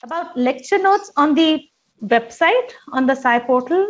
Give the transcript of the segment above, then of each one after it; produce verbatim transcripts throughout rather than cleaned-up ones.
about lecture notes on the website, on the Sci portal.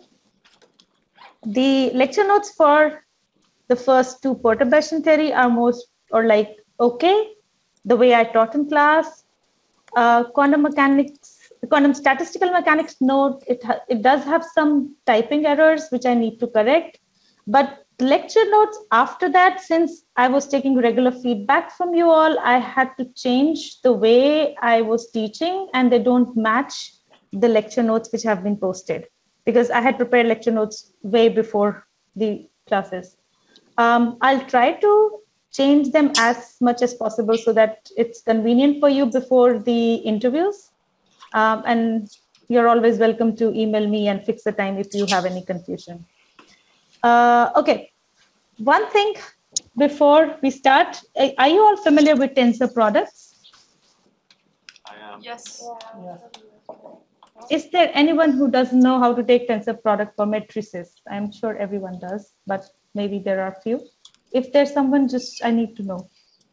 The lecture notes for the first two perturbation theory are most or like okay, the way I taught in class. Uh, quantum mechanics, quantum statistical mechanics note, it, it does have some typing errors, which I need to correct. But lecture notes after that, since I was taking regular feedback from you all, I had to change the way I was teaching, and they don't match the lecture notes which have been posted, because I had prepared lecture notes way before the classes. Um, I'll try to change them as much as possible so that it's convenient for you before the interviews. Um, and you're always welcome to email me and fix the time if you have any confusion. Uh, okay, one thing before we start, are you all familiar with tensor products? I am. Yes. Yeah. Is there anyone who doesn't know how to take tensor product for matrices? I'm sure everyone does, but maybe there are a few. If there's someone, just I need to know.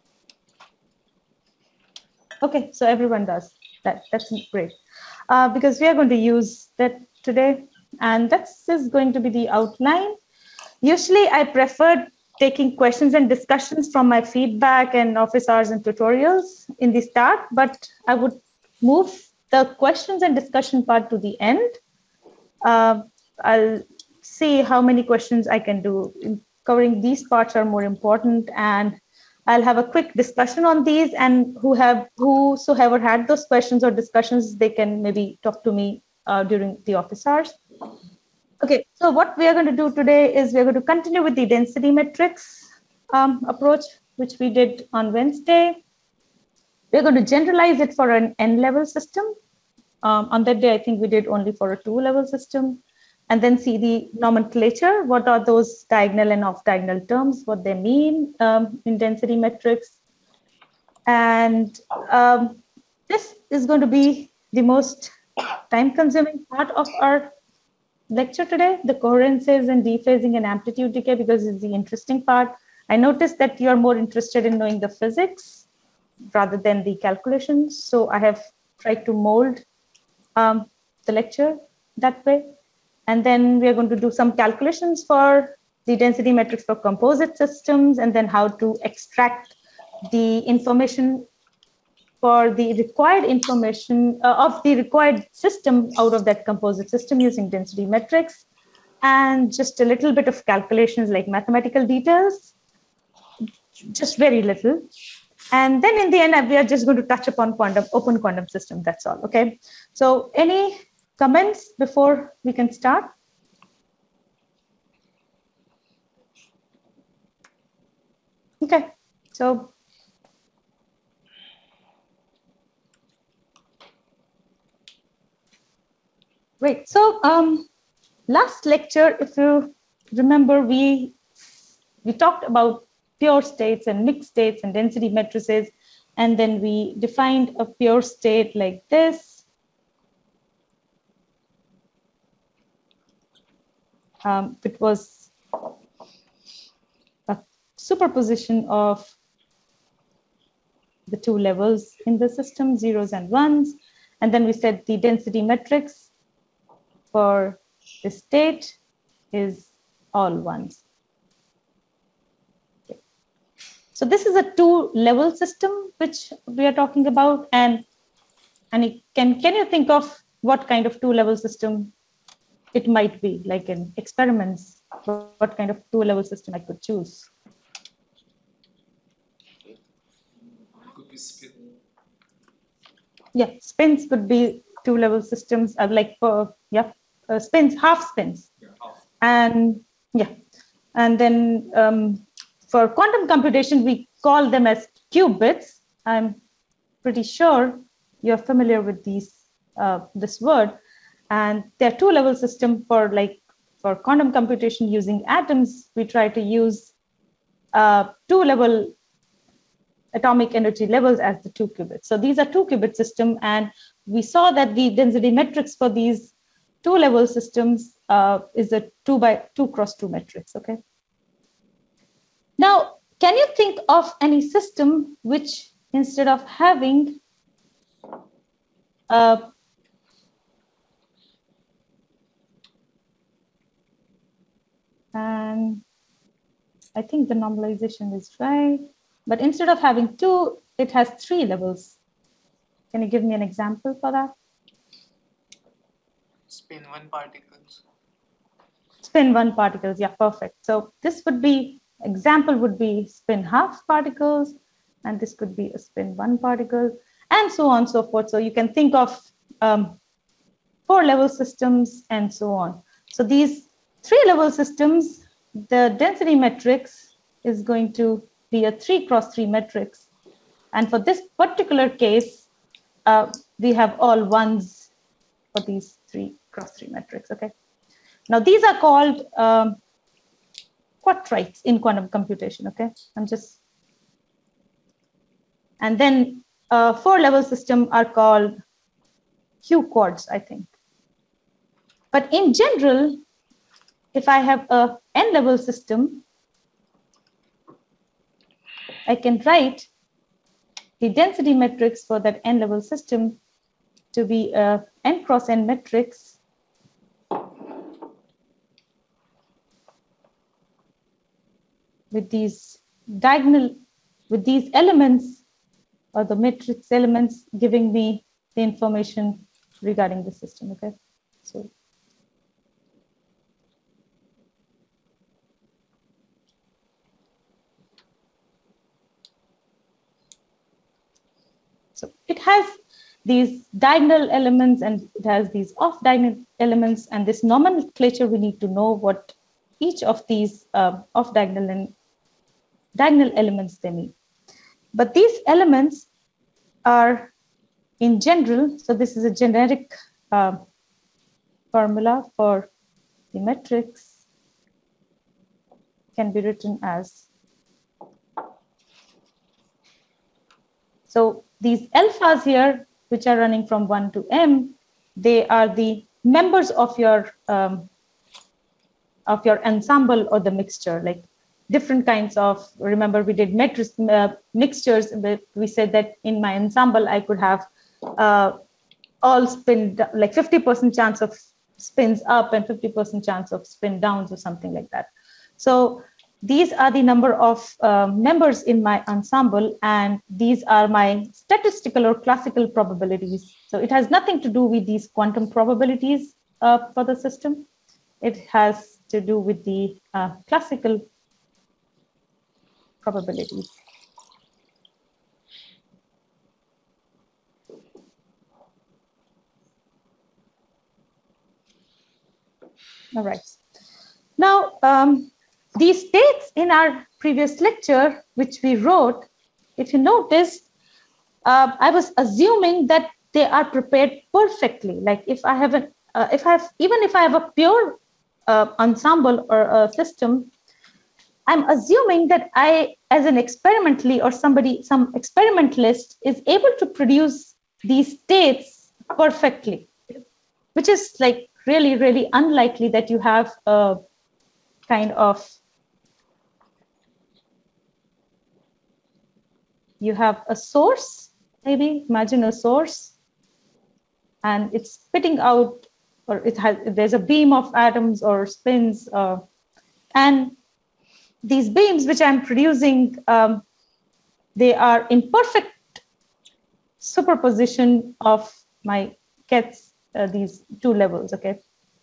Okay, so everyone does. That, that's great. Uh, because we are going to use that today, and that's is going to be the outline. Usually I prefer taking questions and discussions from my feedback and office hours and tutorials in the start, but I would move the questions and discussion part to the end. Uh, I'll see how many questions I can do. Covering these parts are more important, and I'll have a quick discussion on these, and who have whosoever had those questions or discussions, they can maybe talk to me uh, during the office hours. Okay, so what we are going to do today is we're going to continue with the density metrics um, approach, which we did on Wednesday. We're going to generalize it for an n-level system. Um, on that day, I think we did only for a two-level system. And then see the nomenclature. What are those diagonal and off-diagonal terms, what they mean um, in density metrics. And um, this is going to be the most time-consuming part of our lecture today, the coherences and dephasing and amplitude decay, because it's the interesting part. I noticed that you're more interested in knowing the physics rather than the calculations. So I have tried to mold um, the lecture that way. And then we are going to do some calculations for the density metrics for composite systems, and then how to extract the information for the required information uh, of the required system out of that composite system using density metrics, and just a little bit of calculations like mathematical details, just very little. And then in the end, we are just going to touch upon quantum, open quantum system. That's all. Okay. So any comments before we can start? Okay, so great. So um, last lecture, if you remember, we we talked about pure states and mixed states and density matrices, and then we defined a pure state like this. Um, it was a superposition of the two levels in the system, zeros and ones. And then we said the density matrix for the state is all ones. Okay. So this is a two-level system which we are talking about. And, and it can, can you think of what kind of two-level system it might be, like in experiments, what kind of two-level system I could choose? It could be spin. Yeah, spins could be two-level systems, uh, like for, yeah, uh, spins, half spins. Yeah, half. And yeah, and then um, for quantum computation, we call them as qubits. I'm pretty sure you're familiar with these, uh, this word. And they're two-level system for like for quantum computation using atoms. We try to use uh, two-level atomic energy levels as the two qubits. So these are two-qubit system, and we saw that the density matrix for these two-level systems uh, is a two by two cross two matrix. Okay. Now, can you think of any system which, instead of having uh, and I think the normalization is right, but instead of having two, it has three levels. Can you give me an example for that? Spin one particles. Spin one particles, yeah, perfect. So this would be, example would be spin half particles, and this could be a spin one particle, and so on and so forth. So you can think of um, four level systems and so on. So these three level systems, the density matrix is going to be a three cross three matrix. And for this particular case, uh, we have all ones for these three cross three matrix, okay? Now these are called um, quatrites in quantum computation, okay? I'm just, and then uh, four level system are called Q quads, I think. But in general, if I have a n level system, I can write the density matrix for that n level system to be a n cross n matrix with these diagonal, with these elements or the matrix elements giving me the information regarding the system, okay? So, so it has these diagonal elements and it has these off diagonal elements, and this nomenclature we need to know what each of these uh, off diagonal and diagonal elements they mean. But these elements are in general, so this is a generic uh, formula for the matrix, can be written as, so these alphas here, which are running from one to m, they are the members of your um, of your ensemble or the mixture, like different kinds of, remember we did matrix uh, mixtures, but we said that in my ensemble I could have uh, all spin, like fifty percent chance of spins up and fifty percent chance of spin downs or something like that. So these are the number of uh, members in my ensemble, and these are my statistical or classical probabilities. So it has nothing to do with these quantum probabilities uh, for the system. It has to do with the uh, classical probabilities. All right. Now, um, these states in our previous lecture, which we wrote, if you notice, uh, I was assuming that they are prepared perfectly. Like if I have an, uh, if I have, even if I have a pure uh, ensemble or a system, I'm assuming that I, as an experimentally or somebody, some experimentalist is able to produce these states perfectly, which is like really, really unlikely that you have a kind of, you have a source, maybe imagine a source, and it's spitting out, or it has, there's a beam of atoms or spins, uh, and these beams which I'm producing, um, they are in perfect superposition of my Kets, uh, these two levels, okay?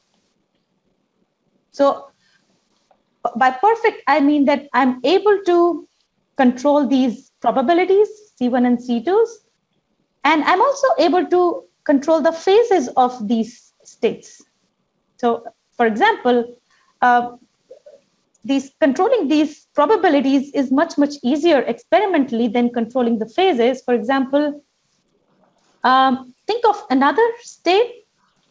So by perfect, I mean that I'm able to control these probabilities, C one and C twos, and I'm also able to control the phases of these states. So for example, uh, these controlling these probabilities is much, much easier experimentally than controlling the phases. For example, um, think of another state,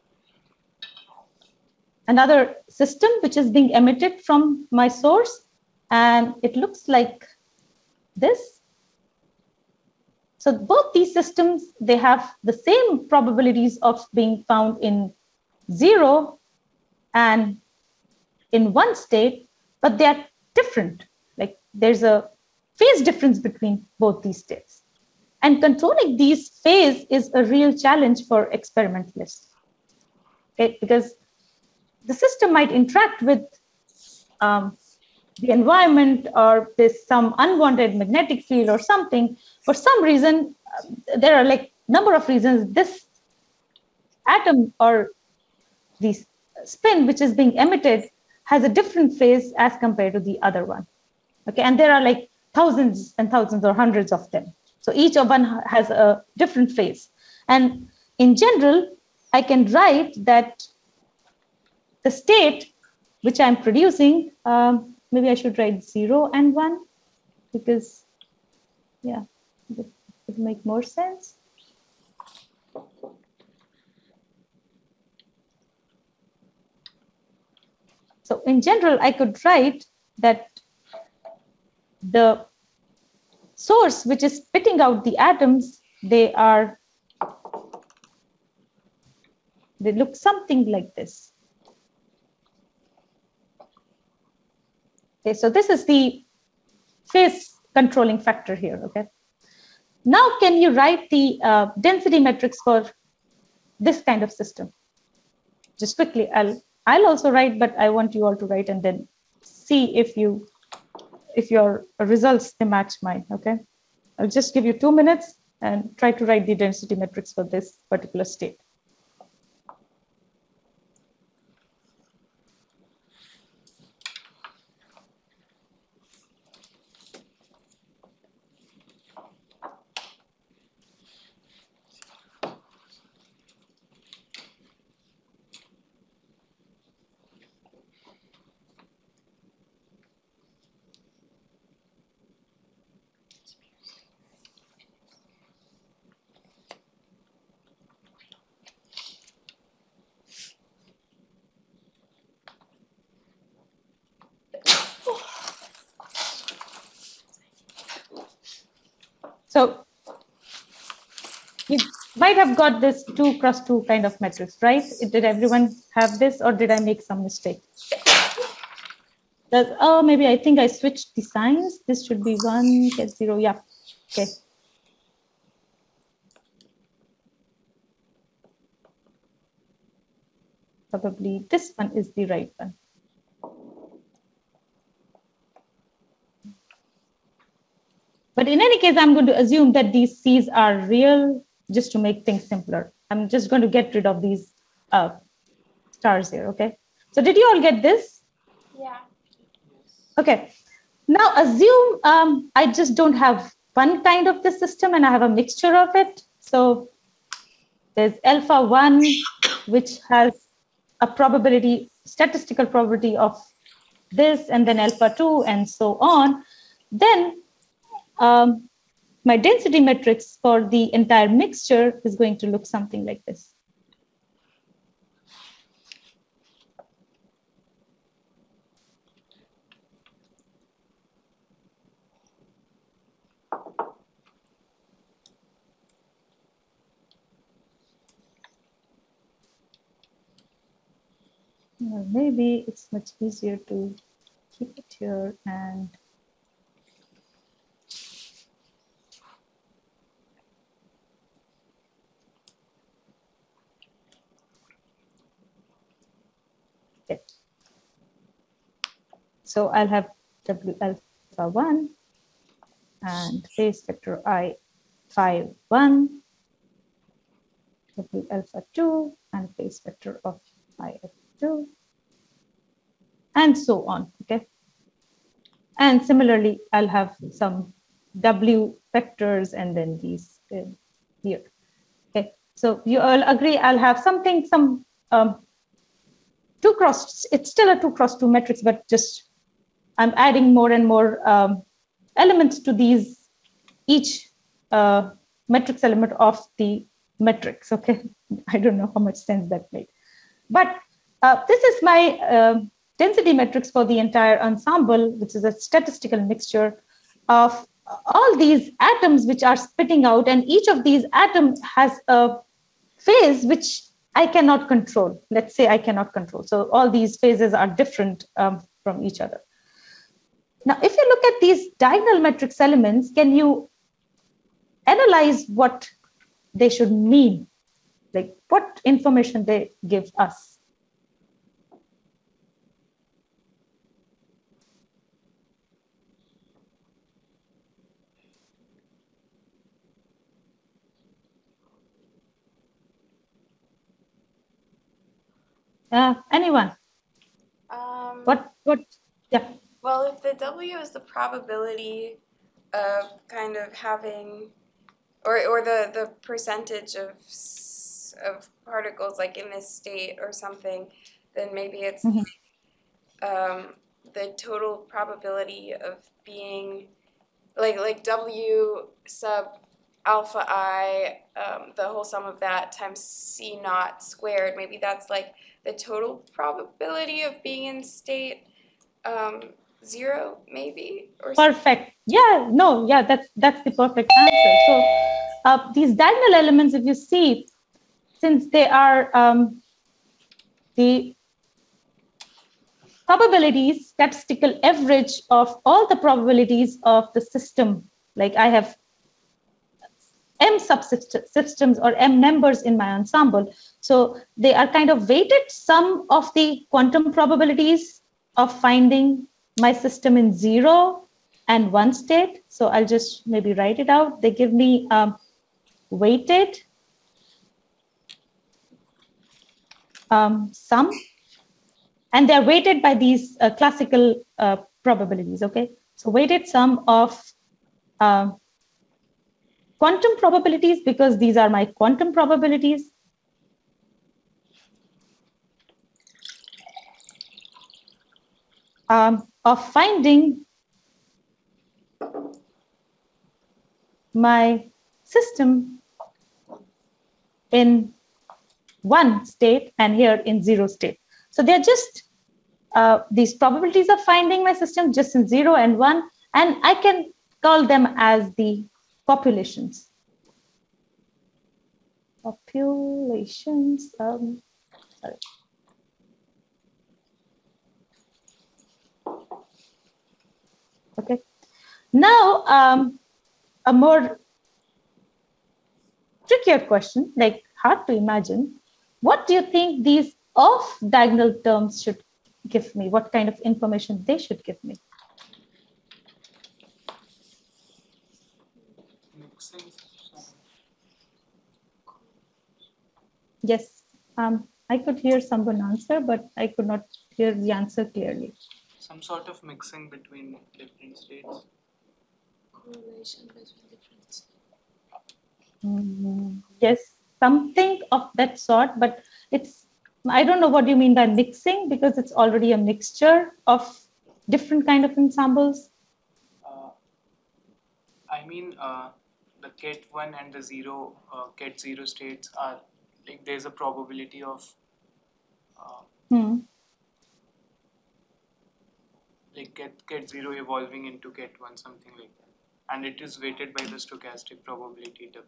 another system which is being emitted from my source, and it looks like this. So both these systems, they have the same probabilities of being found in zero and in one state, but they are different. Like there's a phase difference between both these states. And controlling these phase is a real challenge for experimentalists. Okay? Because the system might interact with um, the environment, or there's some unwanted magnetic field or something. For some reason, uh, there are like number of reasons this atom or the spin which is being emitted has a different phase as compared to the other one. Okay, and there are like thousands and thousands or hundreds of them. So each of one has a different phase. And in general, I can write that the state which I'm producing, um, maybe I should write zero and one, because yeah, it would make more sense. So in general, I could write that the source which is spitting out the atoms, they are, they look something like this. Okay, so this is the phase controlling factor here, okay? Now, can you write the uh, density metrics for this kind of system? Just quickly, I'll, I'll also write, but I want you all to write and then see if you, if your results, they match mine, okay? I'll just give you two minutes and try to write the density metrics for this particular state. So you might have got this two cross two kind of matrix, right? Did everyone have this, or did I make some mistake? Does, oh, maybe I think I switched the signs. This should be one, get zero, yeah, okay. Probably this one is the right one. But in any case, I'm going to assume that these C's are real just to make things simpler. I'm just going to get rid of these uh, stars here, okay? So did you all get this? Yeah. Okay. Now assume um, I just don't have one kind of the system and I have a mixture of it. So there's alpha one, which has a probability, statistical probability of this, and then alpha two, and so on. Then um, my density matrix for the entire mixture is going to look something like this. Well, maybe it's much easier to keep it here and okay. So I'll have W alpha one and phase vector I phi one, W alpha two and phase vector of I alpha two, and so on, okay? And similarly, I'll have some W vectors and then these uh, here, okay? So you all agree I'll have something, some um, two cross, it's still a two cross two matrix, but just I'm adding more and more um, elements to these, each uh, matrix element of the matrix, okay? I don't know how much sense that made. But Uh, this is my uh, density matrix for the entire ensemble, which is a statistical mixture of all these atoms which are spitting out, and each of these atoms has a phase which I cannot control. Let's say I cannot control. So all these phases are different um, from each other. Now, if you look at these diagonal matrix elements, can you analyze what they should mean, like what information they give us. Uh, anyone? Um, What, what, yeah. Well, if the W is the probability of kind of having, or, or the, the percentage of, s- of particles like in this state or something, then maybe it's Mhm. um, the total probability of being, like, like W sub alpha I, um, the whole sum of that times C naught squared. Maybe that's like the total probability of being in state um, zero, maybe, or something. Perfect. Yeah, no, yeah, that's that's the perfect answer. So uh, these diagonal elements, if you see, since they are um, the probabilities, statistical average of all the probabilities of the system, like I have M subsystems or M numbers in my ensemble. So they are kind of weighted sum of the quantum probabilities of finding my system in zero and one state. So I'll just maybe write it out. They give me um, weighted um, sum, and they're weighted by these uh, classical uh, probabilities, okay? So weighted sum of uh, quantum probabilities, because these are my quantum probabilities, um, of finding my system in one state and here in zero state. So they're just uh, these probabilities of finding my system just in zero and one, and I can call them as the populations. Populations, um, sorry. Okay. Now, um, a more trickier question, like hard to imagine. What do you think these off-diagonal terms should give me? What kind of information they should give me? Mixing. Yes, um, I could hear someone answer, but I could not hear the answer clearly. Some sort of mixing between different states. Correlation between different states. Mm, yes, something of that sort, but it's, I don't know what you mean by mixing, because it's already a mixture of different kind of ensembles. Uh, I mean, uh, the ket one and the zero, uh, ket zero states are like there's a probability of uh, Hmm. like ket ket zero evolving into ket one, something like that, and it is weighted by the stochastic probability W.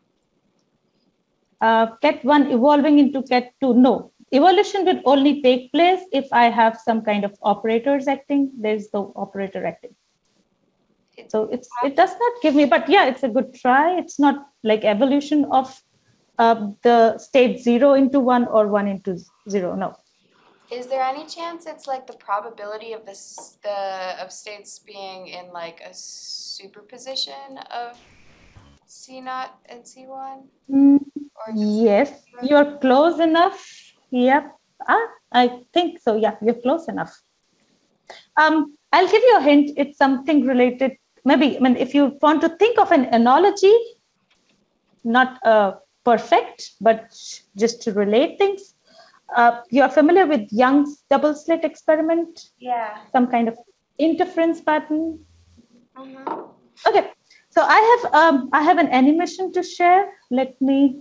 Uh, ket one evolving into ket two. No, evolution will only take place if I have some kind of operators acting. There's no operator acting. So it's it does not give me, but yeah, it's a good try. It's not like evolution of uh, the state zero into one or one into zero. No. Is there any chance it's like the probability of this the of states being in like a superposition of C naught and C one? Mm, Or just yes, you're close enough. Yep. Ah, I think so. Yeah, you're close enough. Um, I'll give you a hint. It's something related. Maybe, I mean, if you want to think of an analogy, not uh, perfect, but just to relate things. Uh, you're familiar with Young's double slit experiment? Yeah. Some kind of interference pattern. Mm-hmm. Okay, so I have um, I have an animation to share. Let me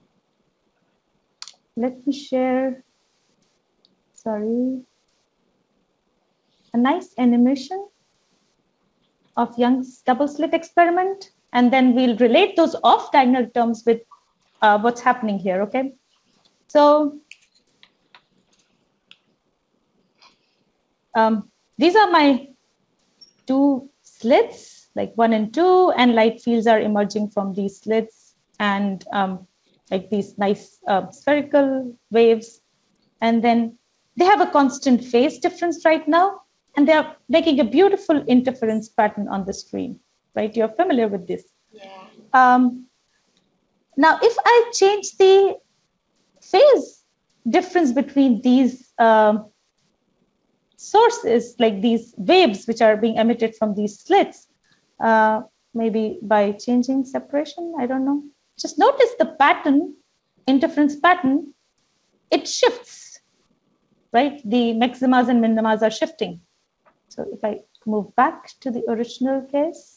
let me share. Sorry, a nice animation of Young's double slit experiment, and then we'll relate those off-diagonal terms with uh, what's happening here. Okay, so um, these are my two slits. like one and two, and light fields are emerging from these slits, and um, like these nice uh, spherical waves. And then they have a constant phase difference right now, and they're making a beautiful interference pattern on the screen, right? You're familiar with this. Yeah. Um, now, if I change the phase difference between these um, sources, like these waves which are being emitted from these slits, uh, maybe by changing separation, I don't know. Just notice the pattern, interference pattern, it shifts, right? The maximas and minimas are shifting. So if I move back to the original case,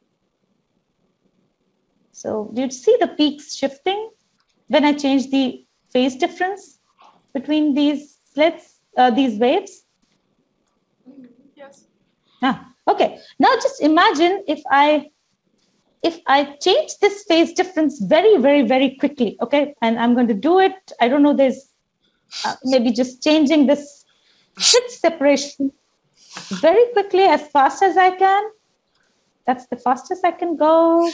so do you see the peaks shifting when I change the phase difference between these slits, uh, these waves? Yes. Ah, okay. Now just imagine if I if I change this phase difference very, very, very quickly, okay? And I'm going to do it. I don't know, there's uh, maybe just changing this slit separation very quickly, as fast as I can. That's the fastest I can go.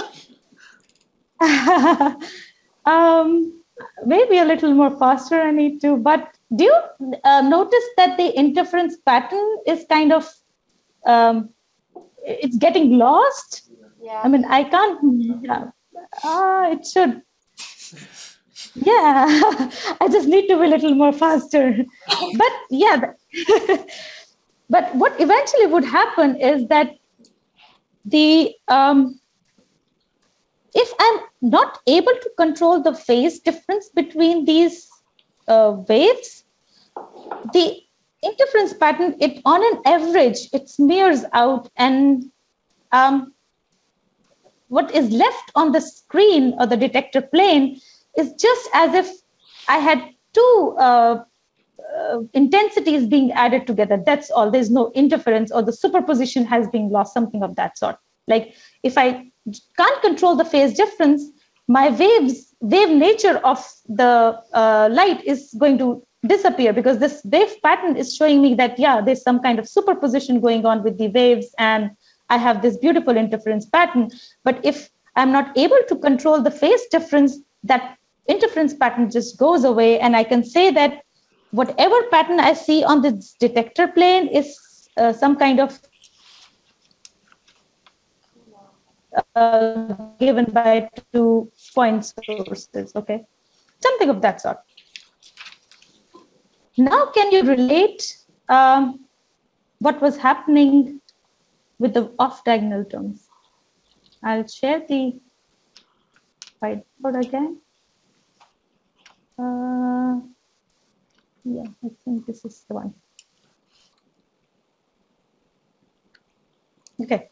um, maybe a little more faster I need to, but do you uh, notice that the interference pattern is kind of, um, it's getting lost? Yeah. I mean, I can't, yeah. Ah, it should. Yeah, I just need to be a little more faster. But yeah, but what eventually would happen is that the, um, if I'm not able to control the phase difference between these uh, waves, the interference pattern, it on an average, it smears out, and um, what is left on the screen or the detector plane is just as if I had two uh, uh, intensities being added together. That's all. There's no interference, or the superposition has been lost, something of that sort. Like if I can't control the phase difference, my waves, wave nature of the uh, light is going to disappear, because this wave pattern is showing me that, yeah, there's some kind of superposition going on with the waves, and I have this beautiful interference pattern. But if I'm not able to control the phase difference, that interference pattern just goes away, and I can say that whatever pattern I see on this detector plane is uh, some kind of uh, given by two point sources, okay? Something of that sort. Now, can you relate um, what was happening with the off-diagonal terms? I'll share the whiteboard again. Uh, yeah, I think this is the one. Okay.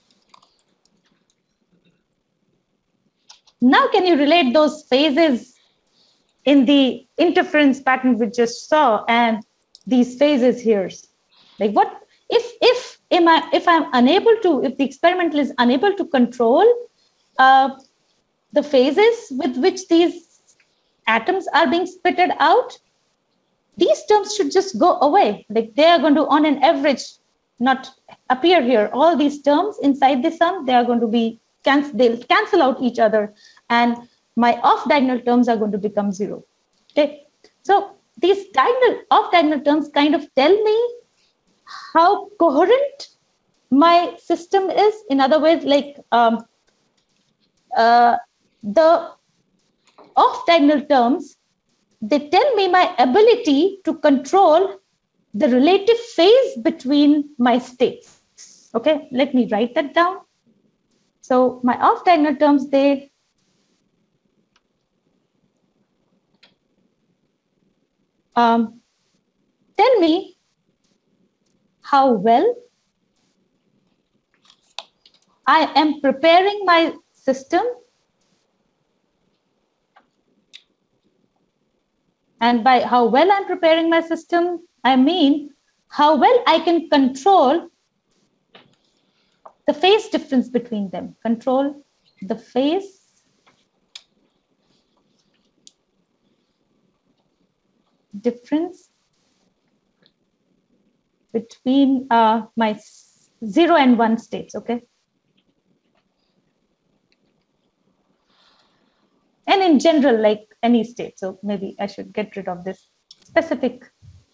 Now, can you relate those phases in the interference pattern we just saw and these phases here? Like what, if, if, am I, if I'm unable to, if the experimental is unable to control uh, the phases with which these atoms are being spitted out, these terms should just go away. Like they are going to, on an average, not appear here. All these terms inside the sum, they are going to be, cancel, they'll cancel out each other, and my off-diagonal terms are going to become zero. Okay, so these diagonal, off-diagonal terms kind of tell me how coherent my system is. In other words, like um, uh, the off-diagonal terms, they tell me my ability to control the relative phase between my states. Okay, let me write that down. So my off-diagonal terms, they um, tell me how well I am preparing my system, and by how well I'm preparing my system, I mean how well I can control the phase difference between them. Control the phase difference between uh, my zero and one states, okay? and in general, like any state. So maybe I should get rid of this specific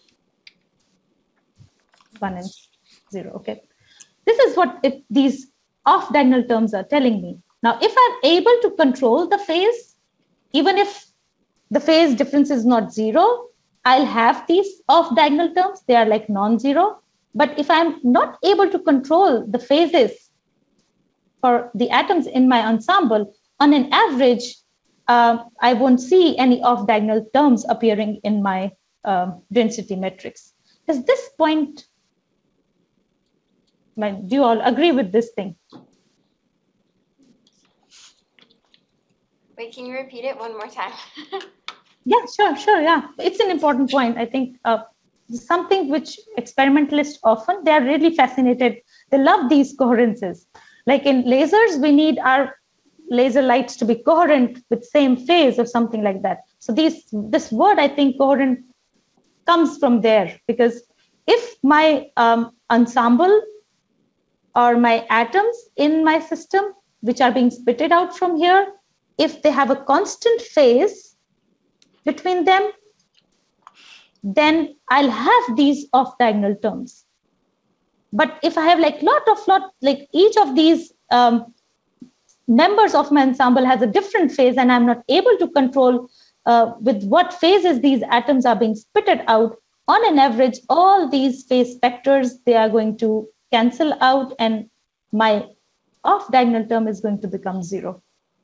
one and zero. Okay. This is what it, these off-diagonal terms are telling me. Now, if I'm able to control the phase, even if the phase difference is not zero, I'll have these off-diagonal terms. They are like non-zero. But if I'm not able to control the phases for the atoms in my ensemble, on an average, uh, I won't see any off-diagonal terms appearing in my uh, density matrix. Does this point, do you all agree with this thing? Wait, can you repeat it one more time? Yeah, sure, sure, yeah. It's an important point. I think uh, something which experimentalists often, they are really fascinated. They love these coherences. Like in lasers, we need our laser lights to be coherent with same phase or something like that. So these, this word, I think, coherent comes from there, because if my um, ensemble or my atoms in my system, which are being spitted out from here, if they have a constant phase between them, then I'll have these off-diagonal terms. But if I have like lot of lot, like each of these um, members of my ensemble has a different phase, and I'm not able to control uh, with what phases these atoms are being spitted out, on an average, all these phase vectors, they are going to cancel out, and my off-diagonal term is going to become zero.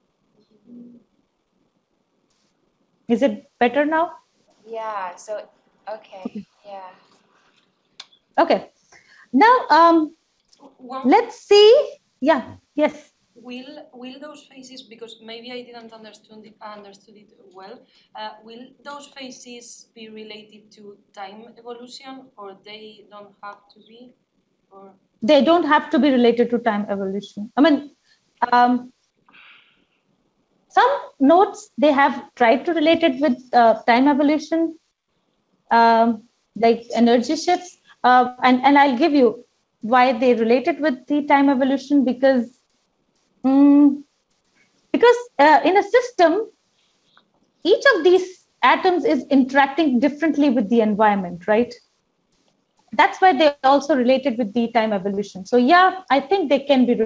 Is it better now? Yeah, so, okay, yeah. Okay, now um, One, let's see, yeah, yes. will will those phases, because maybe I didn't understand it, understood it well, uh, will those phases be related to time evolution, or they don't have to be? Or They don't have to be related to time evolution. I mean, um, some notes, they have tried to relate it with uh, time evolution, um, like energy shifts. Uh, and, and I'll give you why they relate it with the time evolution, because, um, because uh, in a system, each of these atoms is interacting differently with the environment, right? That's why they're also related with the time evolution. So yeah, I think they can be.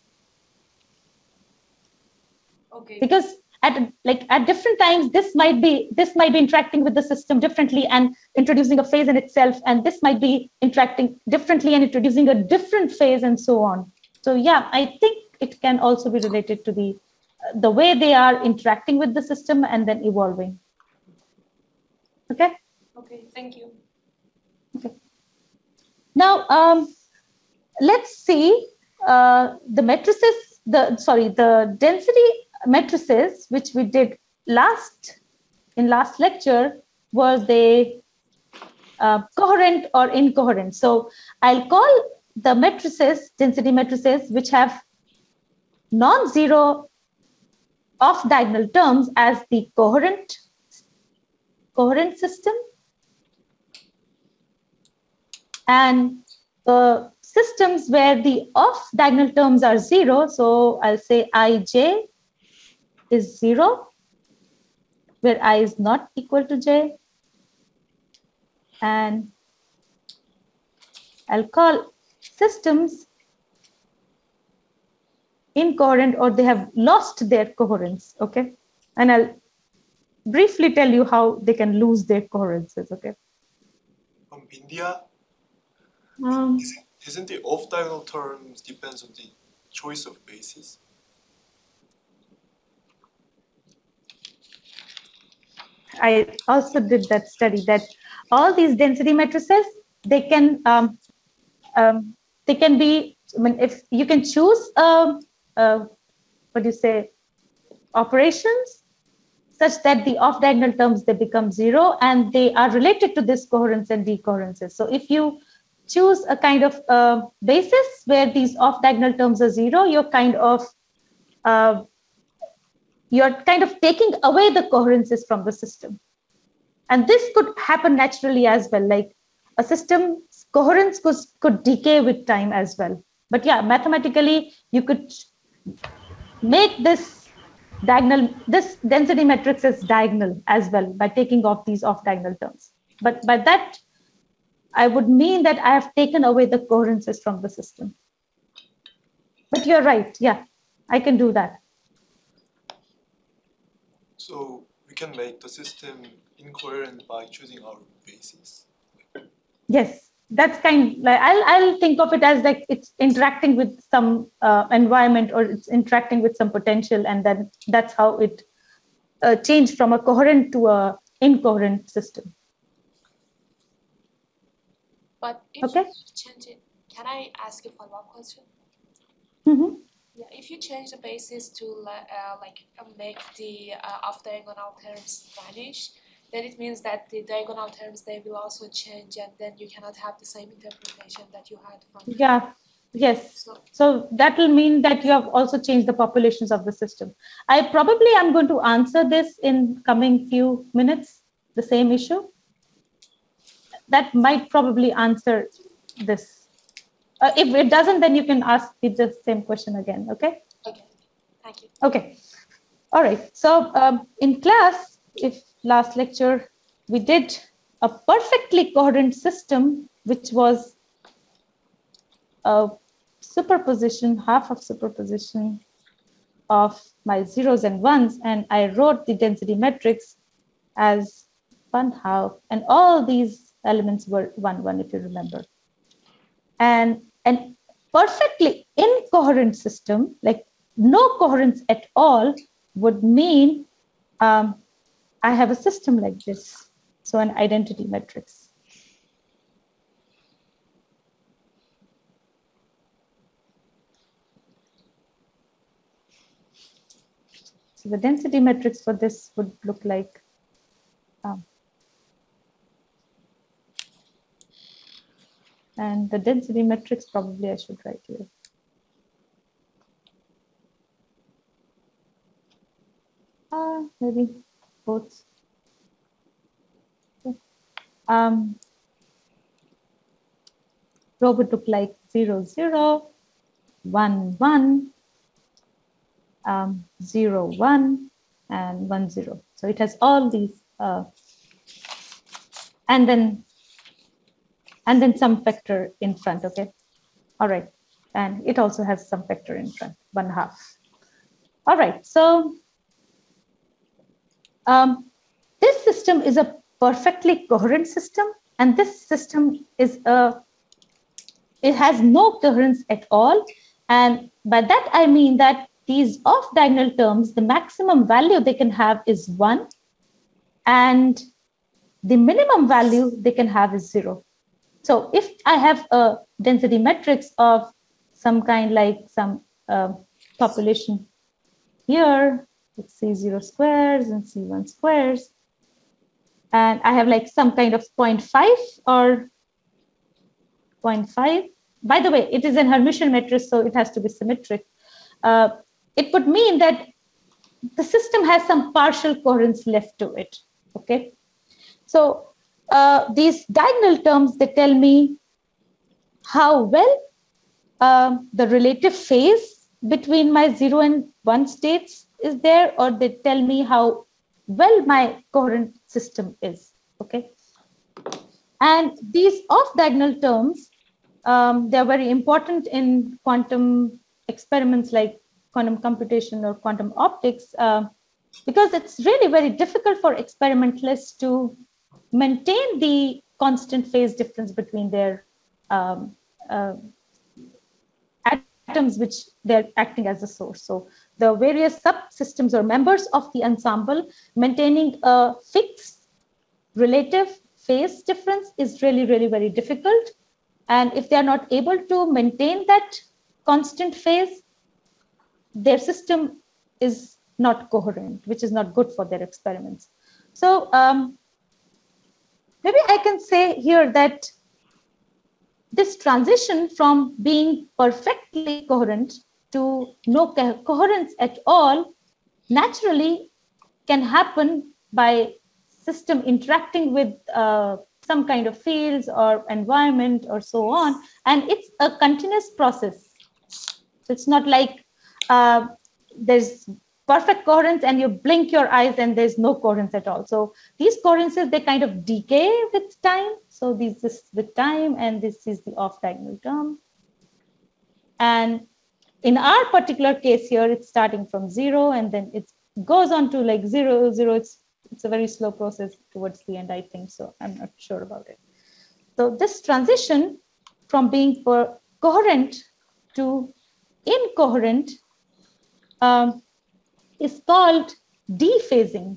okay. Because at like at different times, this might be this might be interacting with the system differently and introducing a phase in itself, and this might be interacting differently and introducing a different phase, and so on. So yeah, I think it can also be related to the uh, the way they are interacting with the system and then evolving. Okay. Okay. Thank you. Okay. Now um, let's see uh, the matrices. The sorry, the density matrices, which we did last in last lecture, were they uh, coherent or incoherent? So I'll call the matrices, density matrices, which have non-zero off-diagonal terms as the coherent, coherent system. And the systems where the off-diagonal terms are zero, so I'll say Ij is zero, where I is not equal to j. And I'll call systems incoherent, or they have lost their coherence, okay? And I'll briefly tell you how they can lose their coherences, okay? Um, India, Um, isn't, isn't the off-diagonal terms depends on the choice of bases? I also did that study that all these density matrices, they can um, um, they can be, I mean, if you can choose uh, uh, what do you say, operations such that the off-diagonal terms, they become zero, and they are related to this coherence and decoherences. So if you choose a kind of uh, basis where these off-diagonal terms are zero, you're kind of uh, you're kind of taking away the coherences from the system. And this could happen naturally as well, like a system's coherence could, could decay with time as well. But yeah, mathematically, you could make this diagonal, this density matrix is diagonal as well by taking off these off diagonal terms. But by that, I would mean that I have taken away the coherences from the system. But you're right, yeah, I can do that. So we can make the system incoherent by choosing our basis. Yes, that's kind like, I'll, I'll think of it as like it's interacting with some uh, environment, or it's interacting with some potential, and then that's how it uh, changed from a coherent to a incoherent system. But if Okay. you change it, can I ask you a follow-up question? Mm-hmm. Yeah, if you change the basis to uh, like uh, make the uh, off-diagonal terms vanish, then it means that the diagonal terms, they will also change, and then you cannot have the same interpretation that you had from. Yeah, yes. So, So that will mean that you have also changed the populations of the system. I probably am going to answer this in coming few minutes, the same issue. That might probably answer this. Uh, if it doesn't, then you can ask me the same question again, okay? okay, thank you. Okay, all right. So um, in class, if last lecture, we did a perfectly coherent system, which was a superposition, half of superposition of my zeros and ones, and I wrote the density matrix as one half, and all these elements were one, one, if you remember. And an perfectly incoherent system, like no coherence at all, would mean um, I have a system like this. So an identity matrix. So the density matrix for this would look like um, and the density matrix probably I should write here. Uh, maybe both. Um, row would look like zero, zero, one, one, um, zero, one, and one, zero. So it has all these, uh, and then and then some factor in front, okay? All right, and it also has some factor in front, one half. All right, so um, this system is a perfectly coherent system, and this system is a, it has no coherence at all. And by that, I mean that these off diagonal terms, the maximum value they can have is one, and the minimum value they can have is zero. So if I have a density matrix of some kind, like some uh, population here, let's see zero squares and C one squares, and I have like some kind of zero point five or zero point five. By the way, it is an Hermitian matrix, so it has to be symmetric. Uh, it would mean that the system has some partial coherence left to it, okay? So uh, these diagonal terms, they tell me how well uh, the relative phase between my zero and one states is there, or they tell me how well my coherent system is, okay? And these off diagonal terms, um, they're very important in quantum experiments like quantum computation or quantum optics, uh, because it's really very difficult for experimentalists to maintain the constant phase difference between their um, uh, atoms which they're acting as a source. So the various subsystems or members of the ensemble, maintaining a fixed relative phase difference is really, really very difficult. And if they're not able to maintain that constant phase, their system is not coherent, which is not good for their experiments. So um, maybe I can say here that this transition from being perfectly coherent to no co coherence at all naturally can happen by system interacting with uh, some kind of fields or environment or so on. And it's a continuous process. So it's not like uh, there's perfect coherence and you blink your eyes and there's no coherence at all. So these coherences, they kind of decay with time. So this is with time, and this is the off-diagonal term. And in our particular case here, it's starting from zero and then it goes on to like zero, zero. It's, it's a very slow process towards the end, I think. So I'm not sure about it. So this transition from being per coherent to incoherent um, is called dephasing.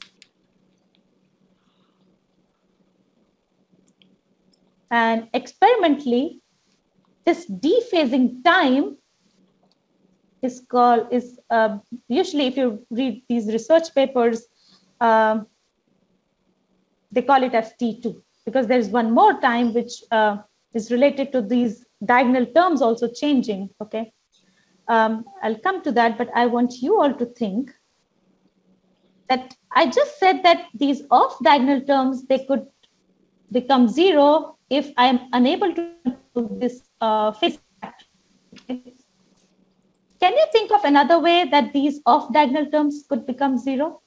And experimentally, this dephasing time is called, is uh, usually if you read these research papers, um, they call it as T two, because there's one more time which uh, is related to these diagonal terms also changing, okay? Um, I'll come to that, but I want you all to think that I just said that these off diagonal terms, they could become zero if I'm unable to do this uh, phase factor. Okay? Can you think of another way that these off diagonal terms could become zero?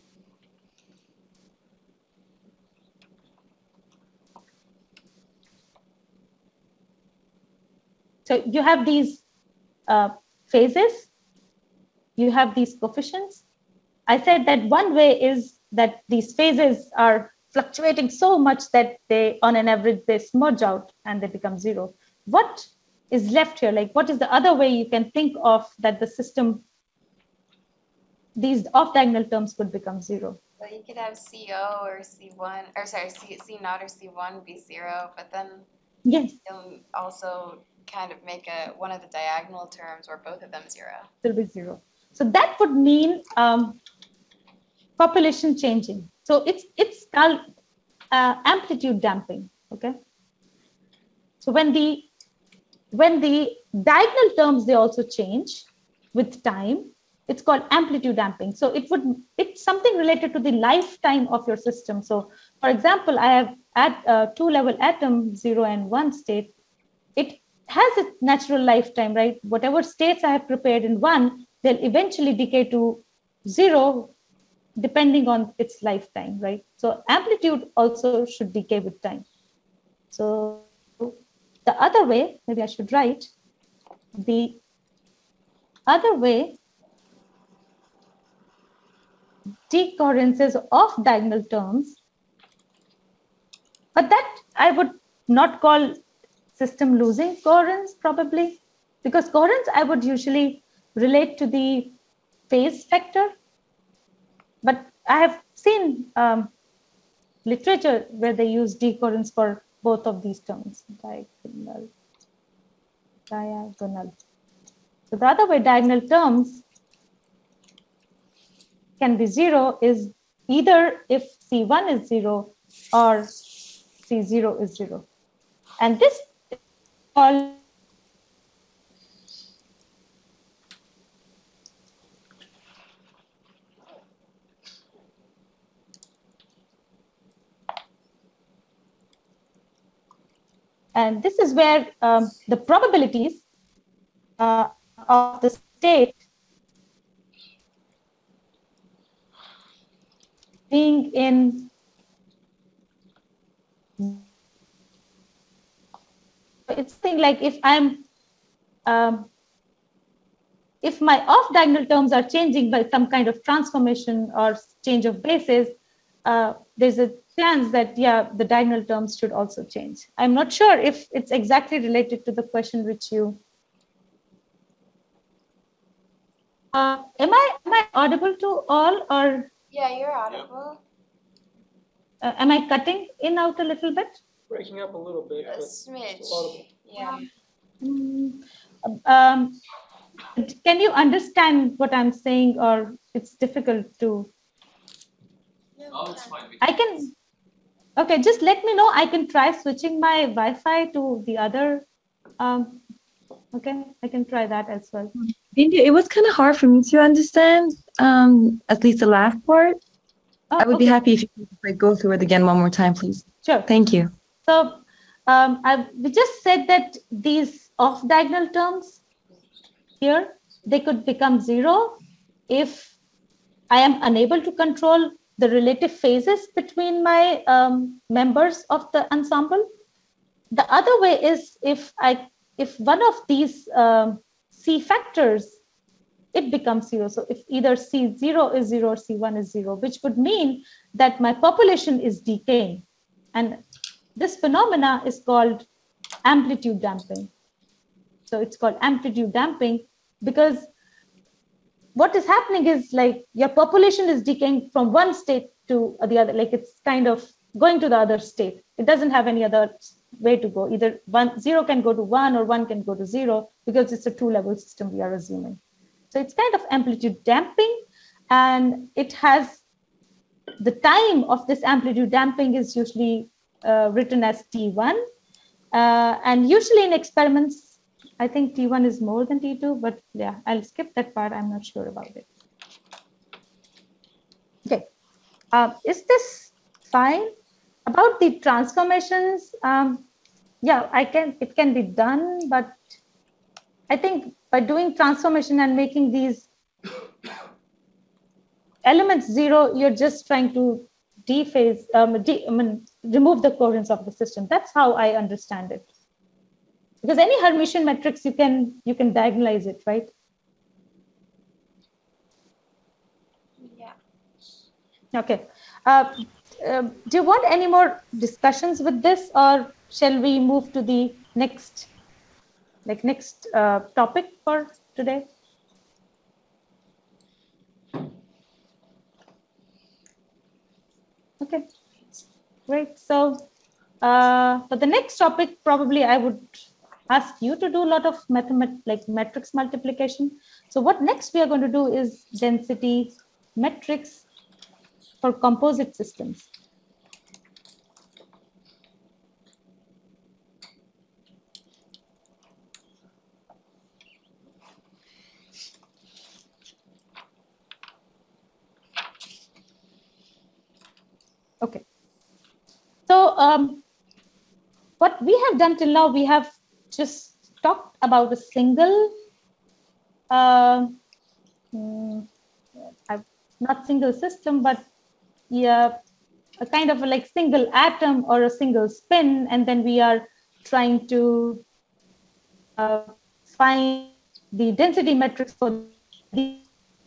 So you have these uh, phases, you have these coefficients. I said that one way is that these phases are fluctuating so much that they, on an average, they smudge out and they become zero. What is left here? Like, what is the other way you can think of that the system, these off-diagonal terms could become zero? Well, you could have C O or C one, or sorry, C, C naught or C one be zero, but then yes, you'll also kind of make a one of the diagonal terms or both of them zero. It'll be zero. So that would mean um, population changing. So it's it's called uh, amplitude damping. Okay. So when the when the diagonal terms, they also change with time, it's called amplitude damping. So it would it's something related to the lifetime of your system. So for example, I have at uh, two level atom zero and one state. It has a natural lifetime, right? Whatever states I have prepared in one, they'll eventually decay to zero depending on its lifetime, right? So amplitude also should decay with time. So the other way, maybe I should write, the other way, decoherences of diagonal terms, but that I would not call system losing coherence probably, because coherence I would usually relate to the phase factor. But I have seen um, literature where they use decoherence for both of these terms, diagonal, diagonal. So the other way diagonal terms can be zero is either if C one is zero or C zero is zero. And this is called and this is where um, the probabilities uh, of the state being in it's thing like if I'm um, if my off diagonal terms are changing by some kind of transformation or change of basis, uh, there's a chance that yeah the diagonal terms should also change. I'm not sure if it's exactly related to the question which you uh, am I am I audible to all, or Yeah, you're audible. uh, am I cutting in out a little bit? Breaking up a little bit, A but smidge. still audible. Yeah. Mm, um, can you understand what I'm saying, or it's difficult to? No, it's fine. I can. Okay, just let me know. I can try switching my Wi-Fi to the other. Um, okay, I can try that as well. India, it was kind of hard for me to understand, um, at least the last part. Oh, I would okay. be happy if you could like, go through it again one more time, please. Sure. Thank you. So um, I we just said that these off diagonal terms here, they could become zero if I am unable to control the relative phases between my um, members of the ensemble. The other way is if I, if one of these um, C factors, it becomes zero. So if either C zero is zero or C one is zero, which would mean that my population is decaying. And this phenomena is called amplitude damping. So it's called amplitude damping because what is happening is like your population is decaying from one state to the other, like it's kind of going to the other state. It doesn't have any other way to go. Either one, zero can go to one or one can go to zero because it's a two level system we are assuming. So it's kind of amplitude damping, and it has the time of this amplitude damping is usually uh, written as T one. Uh, and usually in experiments, I think T one is more than T two, but yeah, I'll skip that part. I'm not sure about it. Okay, uh, is this fine? About the transformations, um, yeah, I can, it can be done, but I think by doing transformation and making these elements zero, you're just trying to dephase, um, de I mean, remove the coherence of the system. That's how I understand it. Because any Hermitian matrix, you can you can diagonalize it, right? Yeah. Okay. Uh, uh, do you want any more discussions with this, or shall we move to the next, like next uh, topic for today? Okay, great. So uh, for the next topic, probably I would ask you to do a lot of mathemat like matrix multiplication. So what next we are going to do is density metrics for composite systems. Okay. So um, what we have done till now, we have just talked about a single, uh, mm, not single system, but yeah, a kind of a like single atom or a single spin, and then we are trying to uh, find the density metrics for these.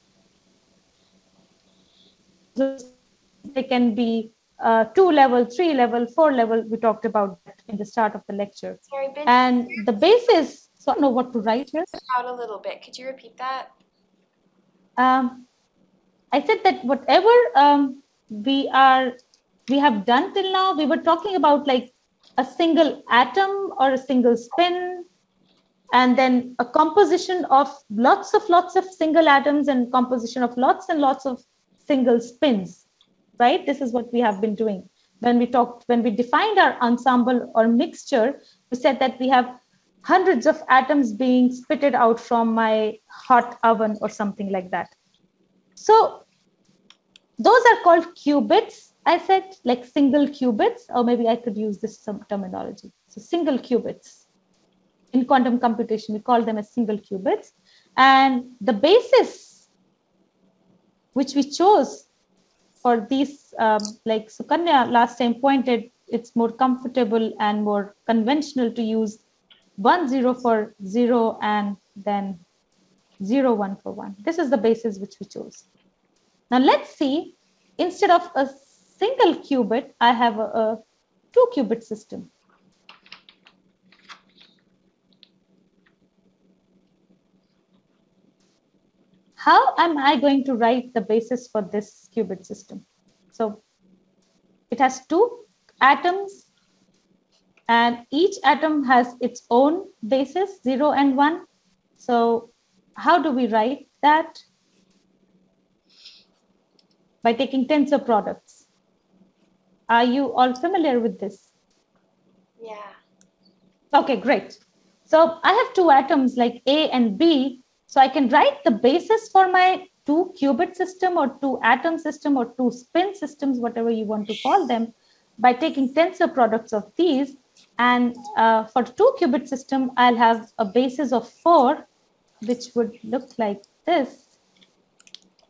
They can be uh, two level, three level, four level. We talked about that in the start of the lecture. Sorry, Ben. And the basis, so I don't know what to write here. Out a little bit. Could you repeat that? Um, I said that whatever um, we are, we have done till now, we were talking about like a single atom or a single spin, and then a composition of lots of lots of single atoms and composition of lots and lots of single spins, right? This is what we have been doing. When we talked, when we defined our ensemble or mixture, we said that we have hundreds of atoms being spitted out from my hot oven or something like that. So those are called qubits. I said like single qubits, or maybe I could use this some terminology. So single qubits. In quantum computation, we call them as single qubits. And the basis which we chose for these, um, like Sukanya last time pointed, it's more comfortable and more conventional to use one zero for zero and then zero one for one. This is the basis which we chose. Now let's see, instead of a single qubit, I have a, a two qubit system. How am I going to write the basis for this qubit system? So it has two atoms, and each atom has its own basis, zero and one. So how do we write that? By taking tensor products. Are you all familiar with this? Yeah. Okay, great. So I have two atoms like A and B. So I can write the basis for my two qubit system or two atom system or two spin systems, whatever you want to call them, by taking tensor products of these. And uh, for two qubit system, I'll have a basis of four, which would look like this.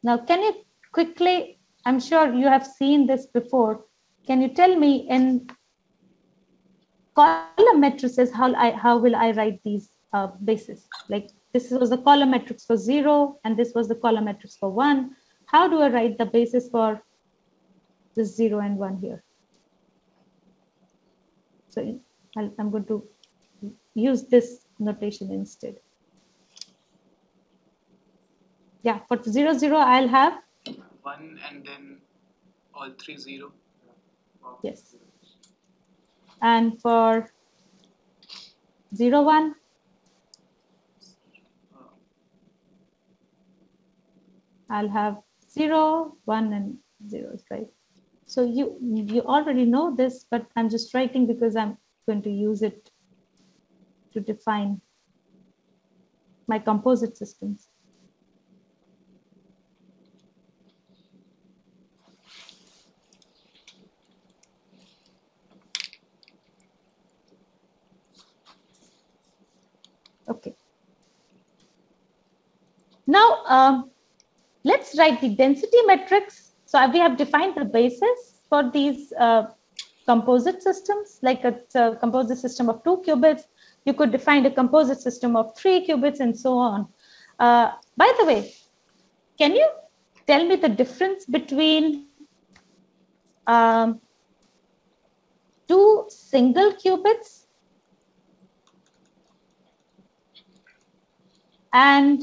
Now, can you quickly, I'm sure you have seen this before. Can you tell me in column matrices, how, I, how will I write these uh, bases? Like this was the column matrix for zero, and this was the column matrix for one. How do I write the basis for this zero and one here? So I'll, I'm going to use this notation instead. Yeah, for zero, zero, I'll have one and then all three zero. Yes. And for zero, one, I'll have zero, one, and zeros, right? So you you already know this, but I'm just writing because I'm going to use it to define my composite systems. Okay. Now, um, let's write the density metrics. So we have defined the basis for these uh, composite systems, like a, a composite system of two qubits. You could define a composite system of three qubits and so on. Uh, by the way, can you tell me the difference between um, two single qubits and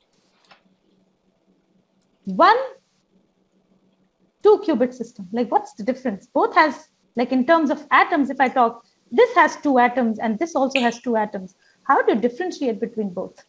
one two qubit system? Like, what's the difference? Both has, like, in terms of atoms, if I talk, this has two atoms and this also has two atoms. How do you differentiate between both?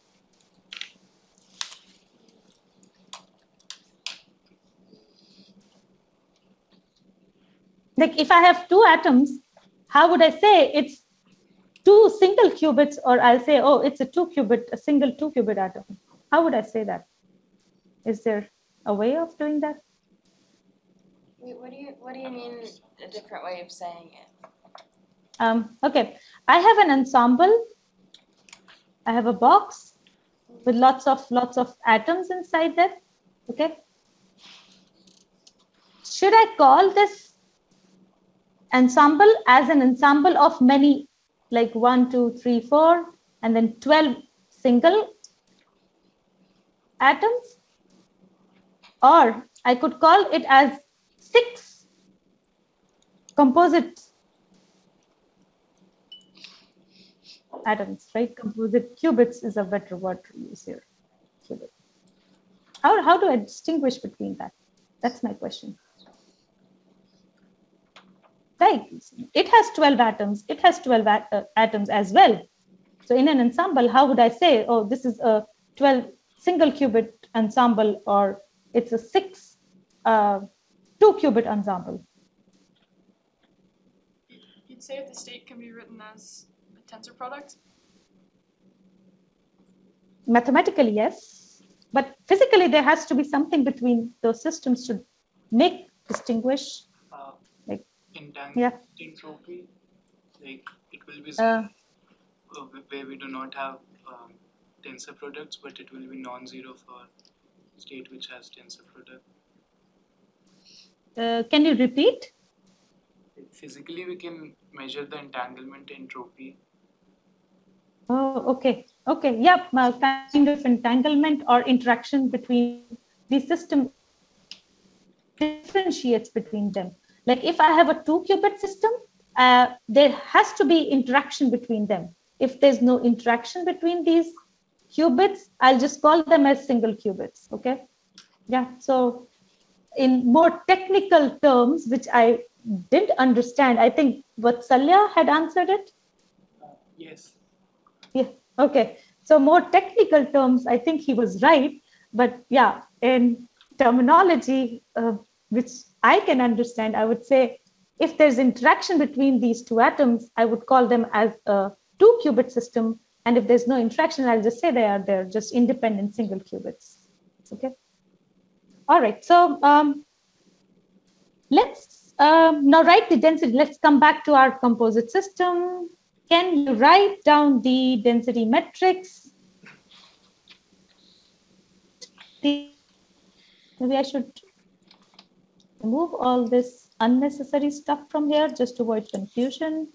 Like, if I have two atoms, how would I say it's two single qubits, or I'll say, oh, it's a two qubit, a single two qubit atom? How would I say that? Is there a way of doing that? Wait, what do you what do you mean a different way of saying it? Um, okay, I have an ensemble. I have a box with lots of lots of atoms inside that. Okay. Should I call this ensemble as an ensemble of many, like one, two, three, four, and then twelve single atoms? Or I could call it as six composite atoms, right? Composite qubits is a better word to use here. Qubit. How, how do I distinguish between that? That's my question. Right. It has twelve atoms. It has twelve at, uh, atoms as well. So in an ensemble, how would I say, oh, this is a twelve single qubit ensemble, or it's a six uh, two qubit ensemble? You'd say if the state can be written as a tensor product? Mathematically, yes. But physically, there has to be something between those systems to make distinguish. Uh, like, entanglement yeah. entropy, like it will be Uh, uh, where we do not have um, tensor products, but it will be non-zero for state which has tensor product. uh, can you repeat? Physically, we can measure the entanglement entropy. Oh, okay. Okay. Yep. Uh, kind of entanglement or interaction between the system differentiates between them. Like if I have a two qubit system, uh, there has to be interaction between them. If there's no interaction between these qubits, I'll just call them as single qubits. Okay. Yeah. So in more technical terms, which I didn't understand, I think Vatsalya had answered it. Uh, yes. Yeah. Okay. So more technical terms, I think he was right. But yeah, in terminology, uh, which I can understand, I would say if there's interaction between these two atoms, I would call them as a two qubit system. And if there's no interaction, I'll just say they are they're just independent single qubits. Okay. All right. So um, let's um, now write the density. Let's come back to our composite system. Can you write down the density metrics? The maybe I should remove all this unnecessary stuff from here just to avoid confusion.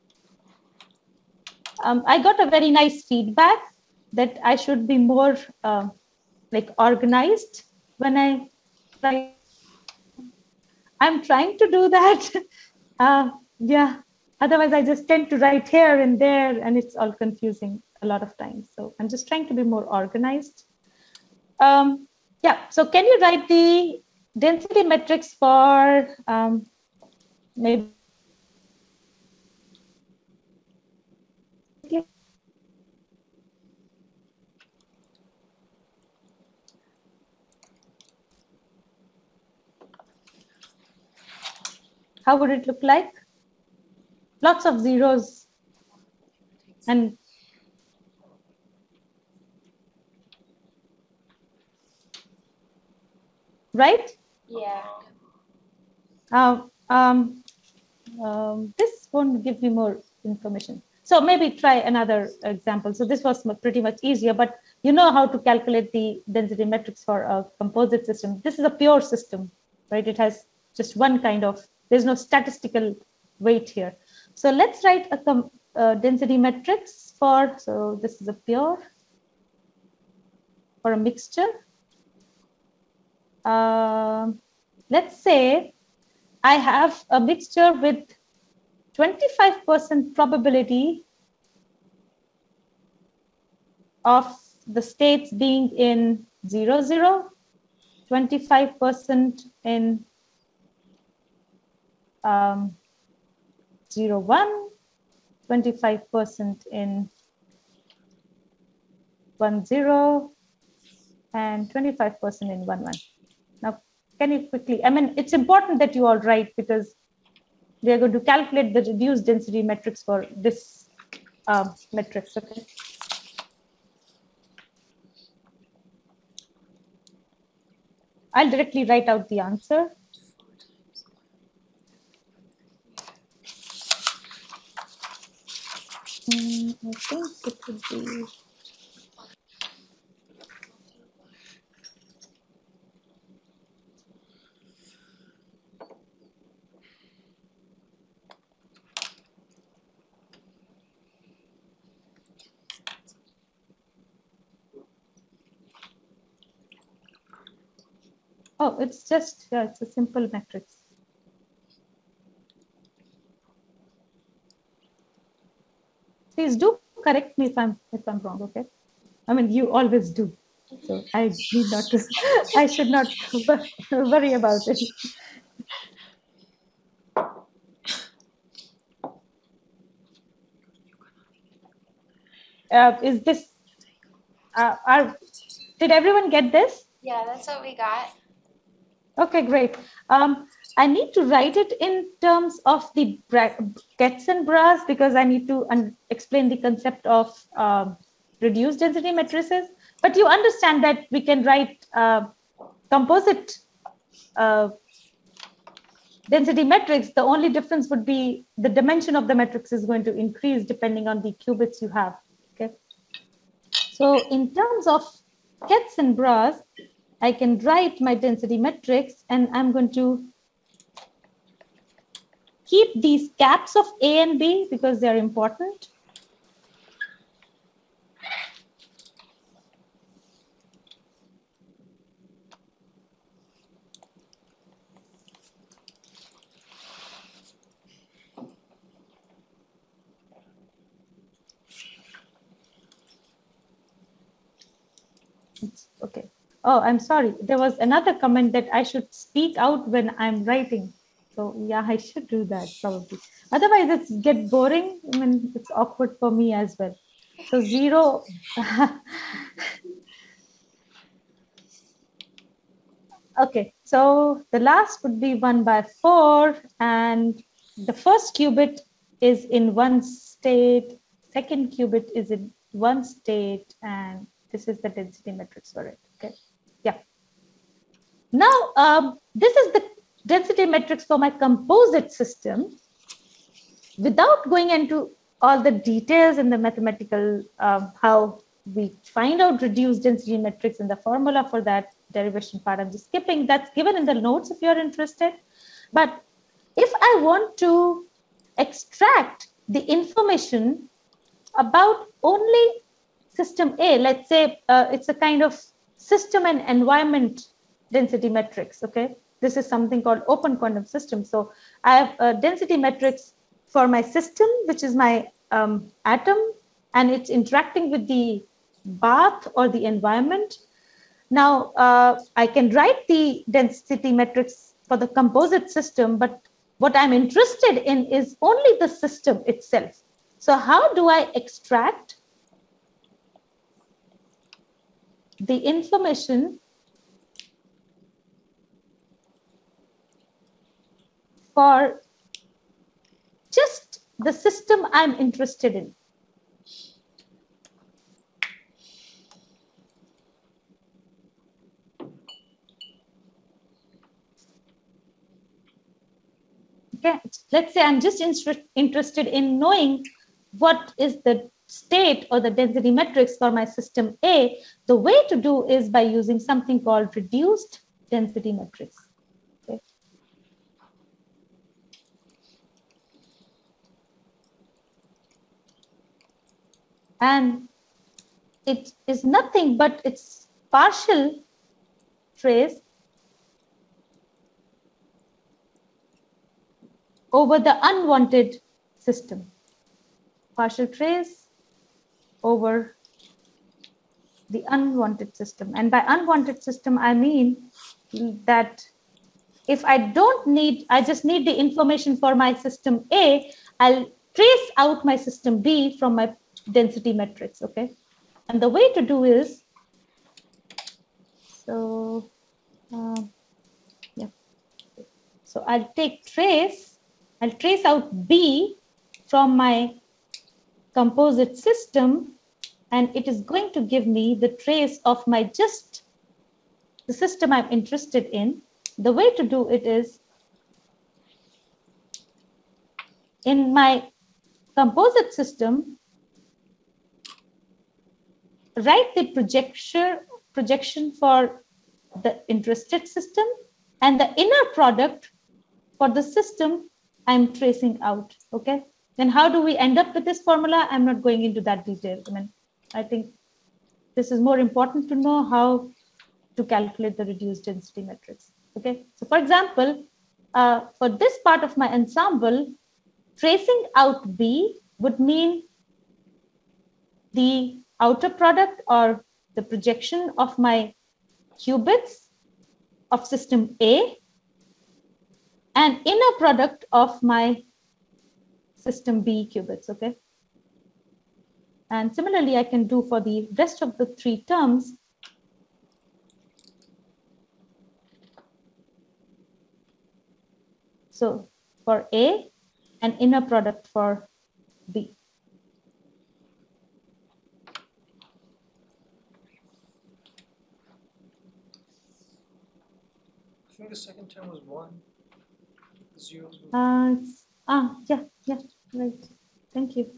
Um, I got a very nice feedback that I should be more uh, like organized when I write. I'm trying to do that. uh, yeah, otherwise I just tend to write here and there and it's all confusing a lot of times. So I'm just trying to be more organized. Um, yeah, so can you write the density metrics for um, maybe how would it look like? Lots of zeros and right? Yeah. Uh, um, um, this won't give me more information. So maybe try another example. So this was pretty much easier, but you know how to calculate the density metrics for a composite system. This is a pure system, right? It has just one kind of, there's no statistical weight here. So let's write a com uh, density metrics for, so this is a pure, for a mixture. Uh, let's say I have a mixture with twenty-five percent probability of the states being in zero, zero, twenty-five percent in um, zero, one, twenty-five percent in one, zero, and twenty-five percent in one, one. Now, can you quickly, I mean, it's important that you all write because we are going to calculate the reduced density metrics for this uh, matrix, okay? I'll directly write out the answer. Mm, I think it would be. Oh, it's just, yeah, it's a simple matrix. Please do correct me if I'm if I'm wrong, okay? I mean, you always do. So I need not to, I should not worry about it. Uh, is this, uh, are, did everyone get this? Yeah, that's what we got. Okay, great. Um, I need to write it in terms of the Getz and Bras because I need to explain the concept of um, reduced density matrices. But you understand that we can write uh, composite uh, density matrix. The only difference would be the dimension of the matrix is going to increase depending on the qubits you have. Okay. So in terms of Getz and Bras, I can write my density matrix and I'm going to keep these caps of A and B because they're important. Okay. Oh, I'm sorry. There was another comment that I should speak out when I'm writing. So yeah, I should do that probably. Otherwise, it's get boring. I mean, it's awkward for me as well. So zero. Okay, so the last would be one by four, and the first qubit is in one state, second qubit is in one state, and this is the density matrix for it. Okay, yeah. Now, um, this is the density matrix for my composite system. Without going into all the details in the mathematical, um, how we find out reduced density matrix and the formula for that, derivation part. I'm just skipping. That's given in the notes if you're interested. But if I want to extract the information about only system A, let's say uh, it's a kind of system and environment density matrix, okay? This is something called open quantum system. So I have a density matrix for my system, which is my um, atom, and it's interacting with the bath or the environment. Now, uh, I can write the density matrix for the composite system, but what I'm interested in is only the system itself. So how do I extract the information for just the system I'm interested in? Okay, let's say I'm just interested in knowing what is the state or the density matrix for my system A. The way to do is by using something called reduced density matrix. Okay. And it is nothing but its partial trace over the unwanted system. Partial trace over the unwanted system. And by unwanted system, I mean that if I don't need, I just need the information for my system A, I'll trace out my system B from my density matrix, okay? And the way to do is, so, uh, yeah. So I'll take trace, I'll trace out B from my composite system, and it is going to give me the trace of my just the system I'm interested in. The way to do it is, in my composite system, write the projection projection for the interested system and the inner product for the system I'm tracing out, okay? Then how do we end up with this formula? I'm not going into that detail. I mean, I think this is more important to know how to calculate the reduced density matrix, okay? So for example, uh, for this part of my ensemble, tracing out B would mean the outer product or the projection of my qubits of system A and inner product of my system B qubits, okay? And similarly, I can do for the rest of the three terms. So for A, an inner product for B. I think the second term was one. The zeros was Uh, it's, ah, yeah, yeah, right. Thank you.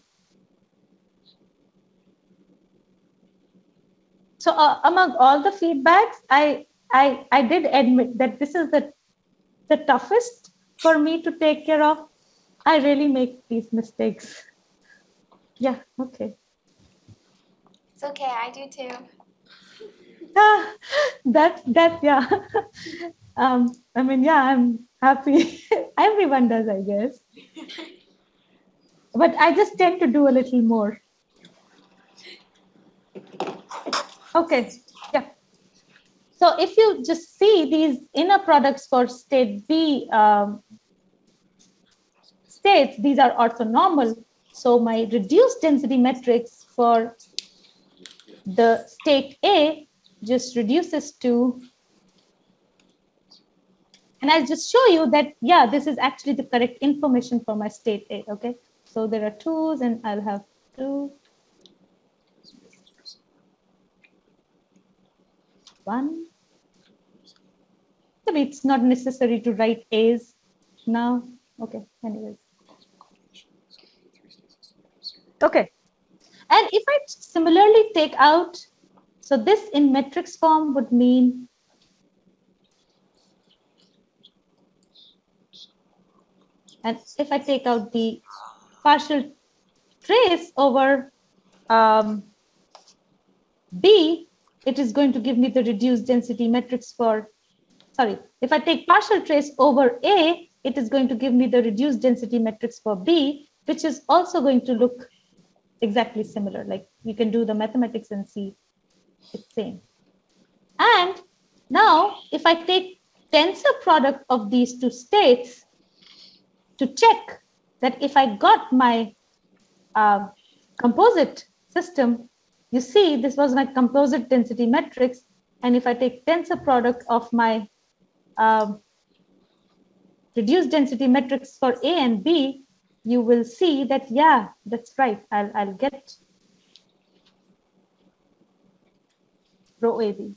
So uh, among all the feedbacks, I, I, I did admit that this is the, the toughest for me to take care of. I really make these mistakes. Yeah, okay. It's okay, I do too. Ah, that, that, yeah. um, I mean, yeah, I'm happy. Everyone does, I guess. But I just tend to do a little more. Okay, yeah. So if you just see these inner products for state B um, states, these are orthonormal. So my reduced density matrix for the state A just reduces to, and I'll just show you that, yeah, this is actually the correct information for my state A, okay? So there are twos and I'll have two. One. Maybe it's not necessary to write A's now. Okay, anyways. Okay. And if I similarly take out, so this in matrix form would mean And if I take out the partial trace over um, B, it is going to give me the reduced density matrix for, sorry, if I take partial trace over A, it is going to give me the reduced density matrix for B, which is also going to look exactly similar. Like you can do the mathematics and see it's same. And now if I take tensor product of these two states to check that if I got my uh, composite system, you see this was my composite density matrix. And if I take tensor product of my um, reduced density matrix for A and B, you will see that, yeah, that's right. I'll, I'll get rho A B.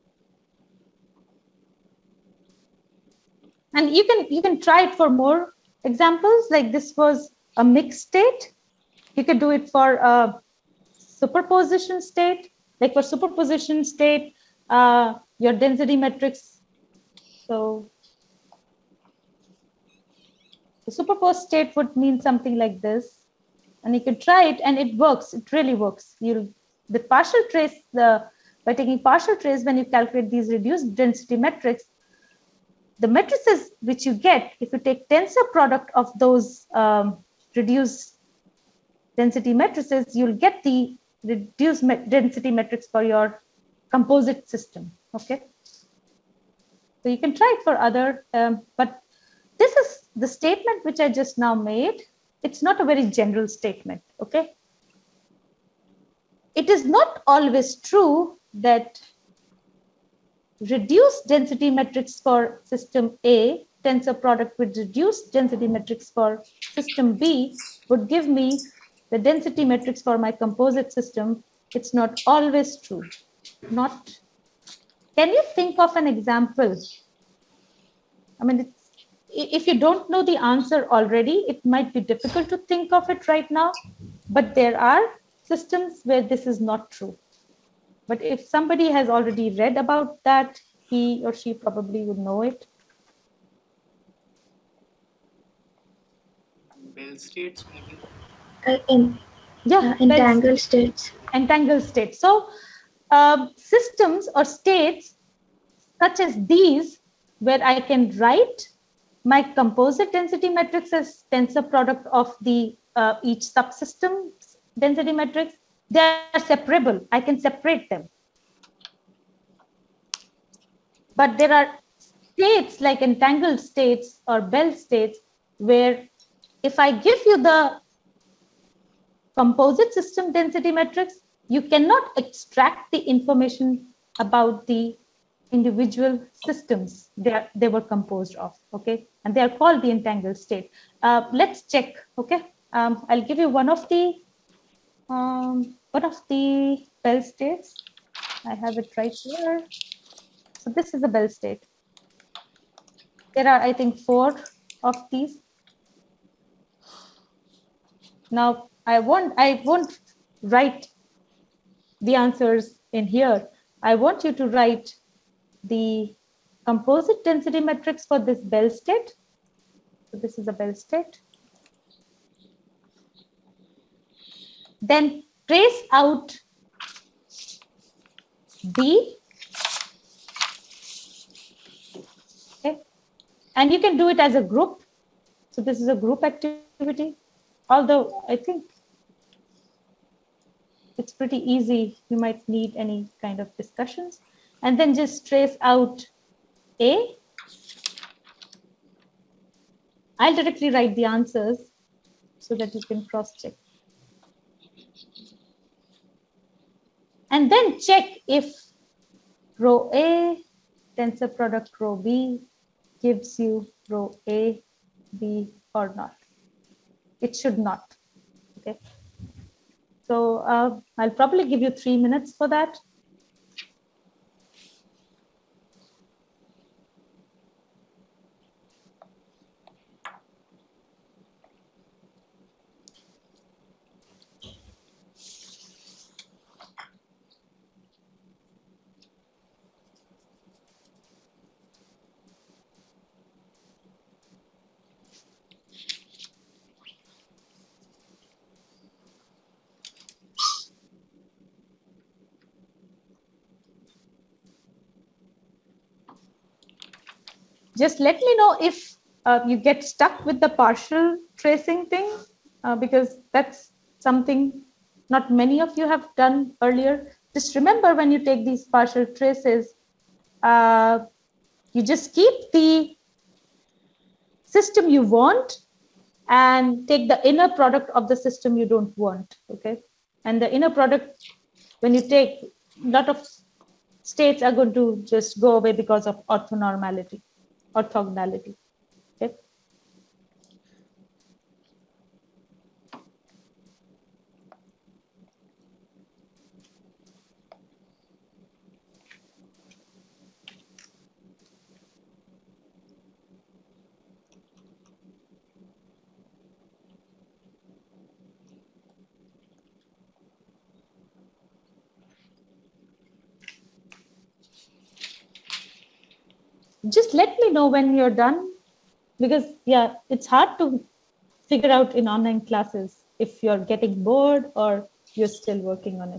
And you can, you can try it for more examples. Like this was a mixed state. You could do it for a superposition state. Like for superposition state, uh, your density matrix. So the superposed state would mean something like this. And you can try it and it works. It really works. You'll, the partial trace, the, by taking partial trace, when you calculate these reduced density metrics, the matrices which you get, if you take tensor product of those um, reduced density matrices, you'll get the reduced density matrix for your composite system, okay? So you can try it for other, um, but this is the statement which I just now made. It's not a very general statement, okay? It is not always true that reduced density matrix for system A, tensor product with reduced density matrix for system B would give me the density matrix for my composite system. It's not always true. Not. Can you think of an example? I mean, it's, if you don't know the answer already, it might be difficult to think of it right now, but there are systems where this is not true. But if somebody has already read about that, he or she probably would know it. Bell states, maybe. Uh, in yeah, uh, entangled states. Entangled states. So uh, systems or states such as these, where I can write my composite density matrix as tensor product of the uh, each subsystem density matrix, they are separable. I can separate them. But there are states like entangled states or Bell states where if I give you the composite system density matrix, you cannot extract the information about the individual systems they, are, they were composed of, okay? And they are called the entangled state. Uh, let's check, okay? Um, I'll give you one of the um, one of the Bell states. I have it right here. So this is a Bell state. There are, I think, four of these. Now, I won't, I won't write the answers in here. I want you to write the composite density matrix for this Bell state. So this is a Bell state. Then trace out B. Okay. And you can do it as a group. So this is a group activity. Although I think it's pretty easy. You might need any kind of discussions. And then just trace out A. I'll directly write the answers so that you can cross-check. And then check if row A, tensor product row B gives you row A, B or not. It should not, okay? So uh, I'll probably give you three minutes for that. just let me know if uh, you get stuck with the partial tracing thing, uh, because that's something not many of you have done earlier. Just remember, when you take these partial traces, uh, you just keep the system you want and take the inner product of the system you don't want, okay? And the inner product, when you take, a lot of states are going to just go away because of orthonormality, orthogonality, okay? Just let me know when you're done, because yeah, it's hard to figure out in online classes if you're getting bored or you're still working on it.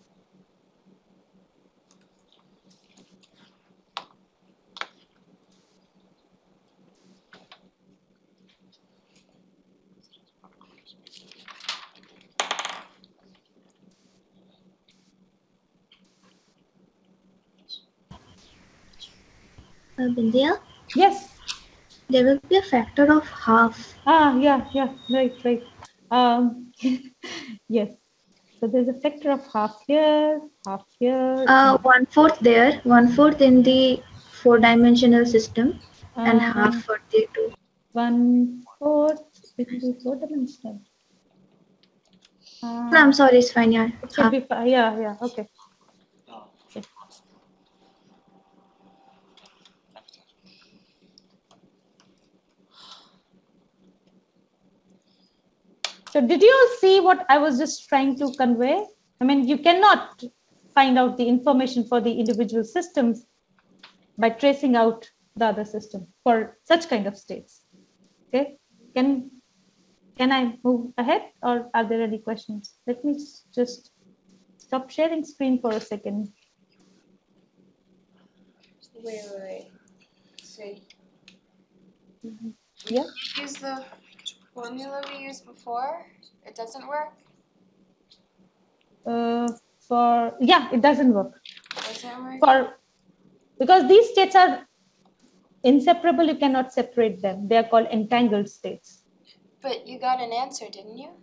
Uh, Bindya, Yes. there will be a factor of half. Ah, yeah, yeah, right, right. Um, yes. So there's a factor of half here, half here. Uh, one fourth there, one fourth in the four-dimensional system, and Uh, half for the two. One fourth in the four dimensional. Uh, No, I'm sorry, it's fine. Yeah, it should half. be fine. Yeah, yeah, okay. Okay. So did you all see what I was just trying to convey? I mean, you cannot find out the information for the individual systems by tracing out the other system for such kind of states. Okay, can can I move ahead, or are there any questions? Let me just stop sharing screen for a second. Wait, wait, wait. See. Mm-hmm. Yeah. Use the formula we used before. It doesn't work. Uh, for yeah, it doesn't work. Doesn't work. For because these states are inseparable, you cannot separate them. They are called entangled states. But you got an answer, didn't you?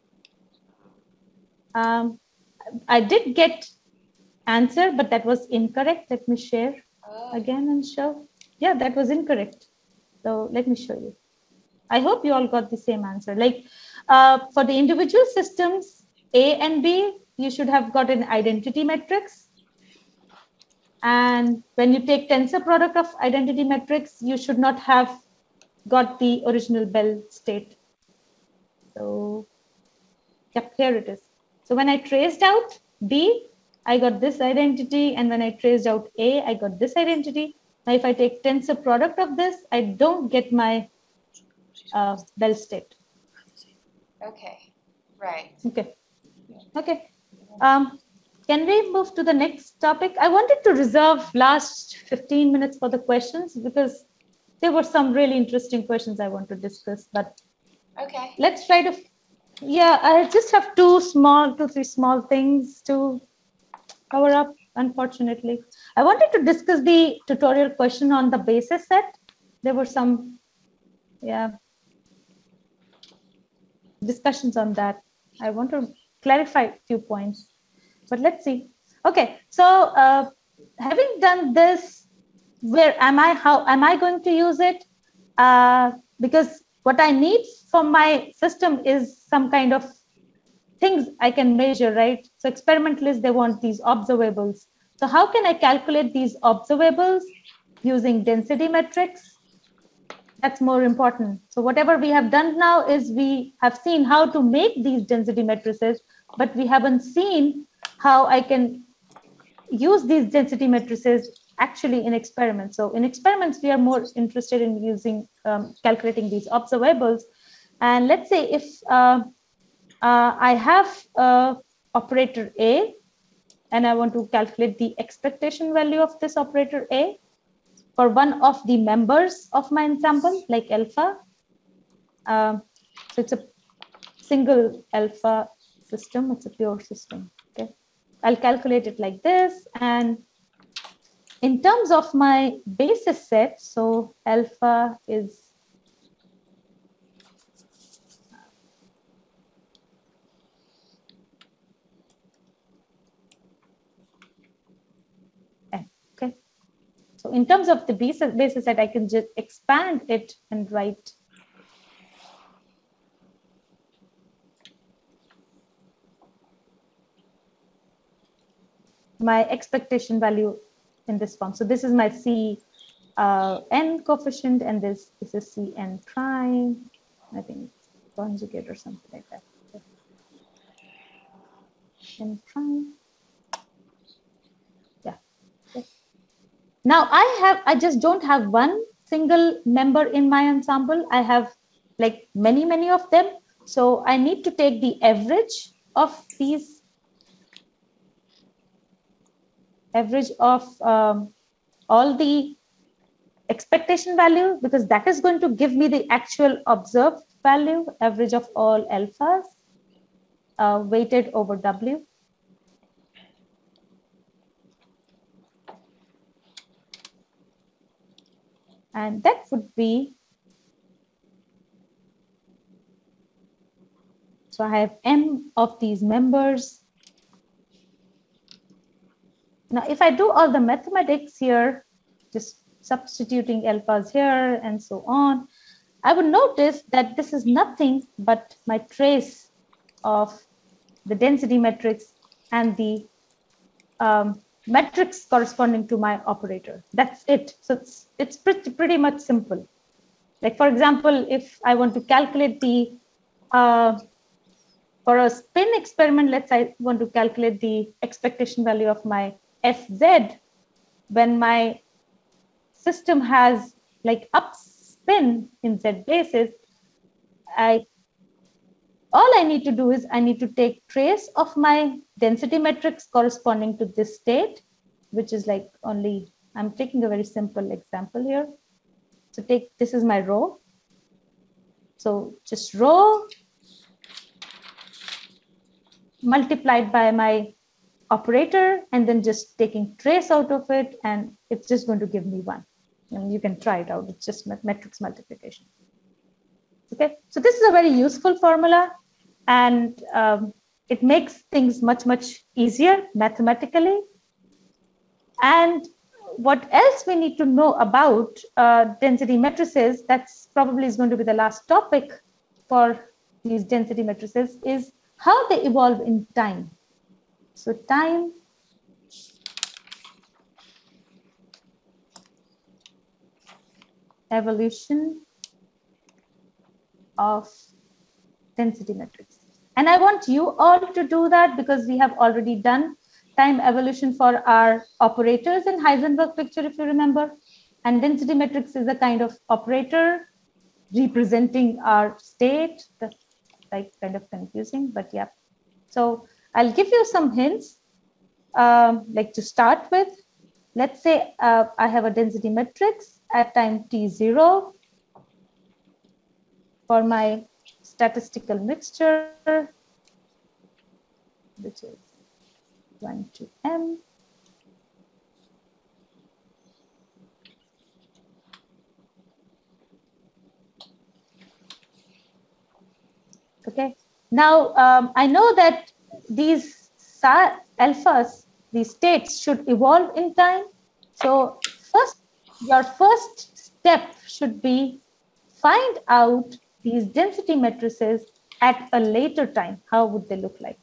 Um, I did get answer, but that was incorrect. Let me share Oh. again and show. Yeah, that was incorrect. So let me show you. I hope you all got the same answer. Like uh, for the individual systems A and B, you should have got an identity matrix. And when you take tensor product of identity matrix, you should not have got the original Bell state. So yep, here it is. So when I traced out B, I got this identity. And when I traced out A, I got this identity. Now, if I take tensor product of this, I don't get my uh, Bell state. Okay, right. Okay. Okay. Um, can we move to the next topic? I wanted to reserve last fifteen minutes for the questions because there were some really interesting questions I want to discuss, but okay. Let's try to, yeah, I just have two small, two, three small things to cover up, unfortunately. I wanted to discuss the tutorial question on the basis set. There were some, yeah, discussions on that. I want to clarify a few points, but let's see. Okay, so uh, having done this, where am I, how am I going to use it? Uh, because what I need for my system is some kind of things I can measure, right? So experimentalists, they want these observables. So how can I calculate these observables using density metrics? That's more important. So whatever we have done now is we have seen how to make these density matrices, but we haven't seen how I can use these density matrices actually in experiments. So in experiments, we are more interested in using, um, calculating these observables. And let's say if uh, uh, I have uh, operator A, and I want to calculate the expectation value of this operator A. for one of the members of my ensemble, like alpha. Um, so it's a single alpha system. It's a pure system. Okay, I'll calculate it like this. And in terms of my basis set, so alpha is n. Okay, so in terms of the basis basis set, I can just expand it and write my expectation value in this form. So this is my C uh, n coefficient, and this, this is C n prime. I think it's conjugate or something like that. N prime. Yeah. Okay. Now I have, I just don't have one single member in my ensemble. I have like many, many of them. So I need to take the average of these average of um, all the expectation value, because that is going to give me the actual observed value, average of all alphas uh, weighted over W. And that would be, so I have M of these members. Now, if I do all the mathematics here, just substituting alphas here and so on, I would notice that this is nothing but my trace of the density matrix and the um, matrix corresponding to my operator. That's it. So it's, it's pretty, pretty much simple. Like, for example, if I want to calculate the, uh, for a spin experiment, let's say I want to calculate the expectation value of my F Z when my system has like up spin in Z basis. I all I need to do is I need to take trace of my density matrix corresponding to this state, which is like only, I'm taking a very simple example here. So take, this is my rho. So just rho multiplied by my operator, and then just taking trace out of it, and it's just going to give me one. And you can try it out. It's just matrix multiplication. Okay, so this is a very useful formula, and um, it makes things much, much easier mathematically. And what else we need to know about uh, density matrices, that's probably is going to be the last topic for these density matrices, is how they evolve in time. So time evolution of density matrix. And I want you all to do that because we have already done time evolution for our operators in Heisenberg picture, if you remember. And density matrix is a kind of operator representing our state. That's like kind of confusing, but yeah. So I'll give you some hints, um, like to start with. Let's say uh, I have a density matrix at time t zero for my statistical mixture, which is one to m. Okay. Now um, I know that these alphas, these states should evolve in time. So first, your first step should be find out these density matrices at a later time. How would they look like?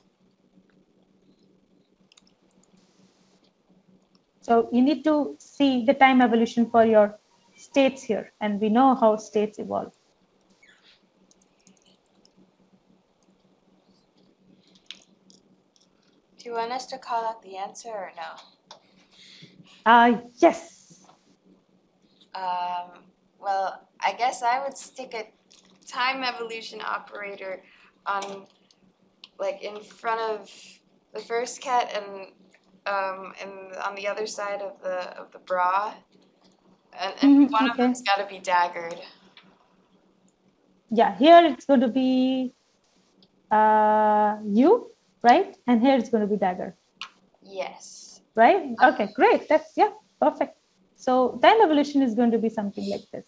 So you need to see the time evolution for your states here, and we know how states evolve. Do you want us to call out the answer or no? Uh, yes. Um, well, I guess I would stick a time evolution operator on, like, in front of the first ket and um, and on the other side of the of the bra, And, and Mhm, one of okay. them's got to be daggered. Yeah, here it's going to be uh, U, right? And here it's going to be dagger, Yes. right? Okay, great. That's, yeah, perfect. So time evolution is going to be something like this.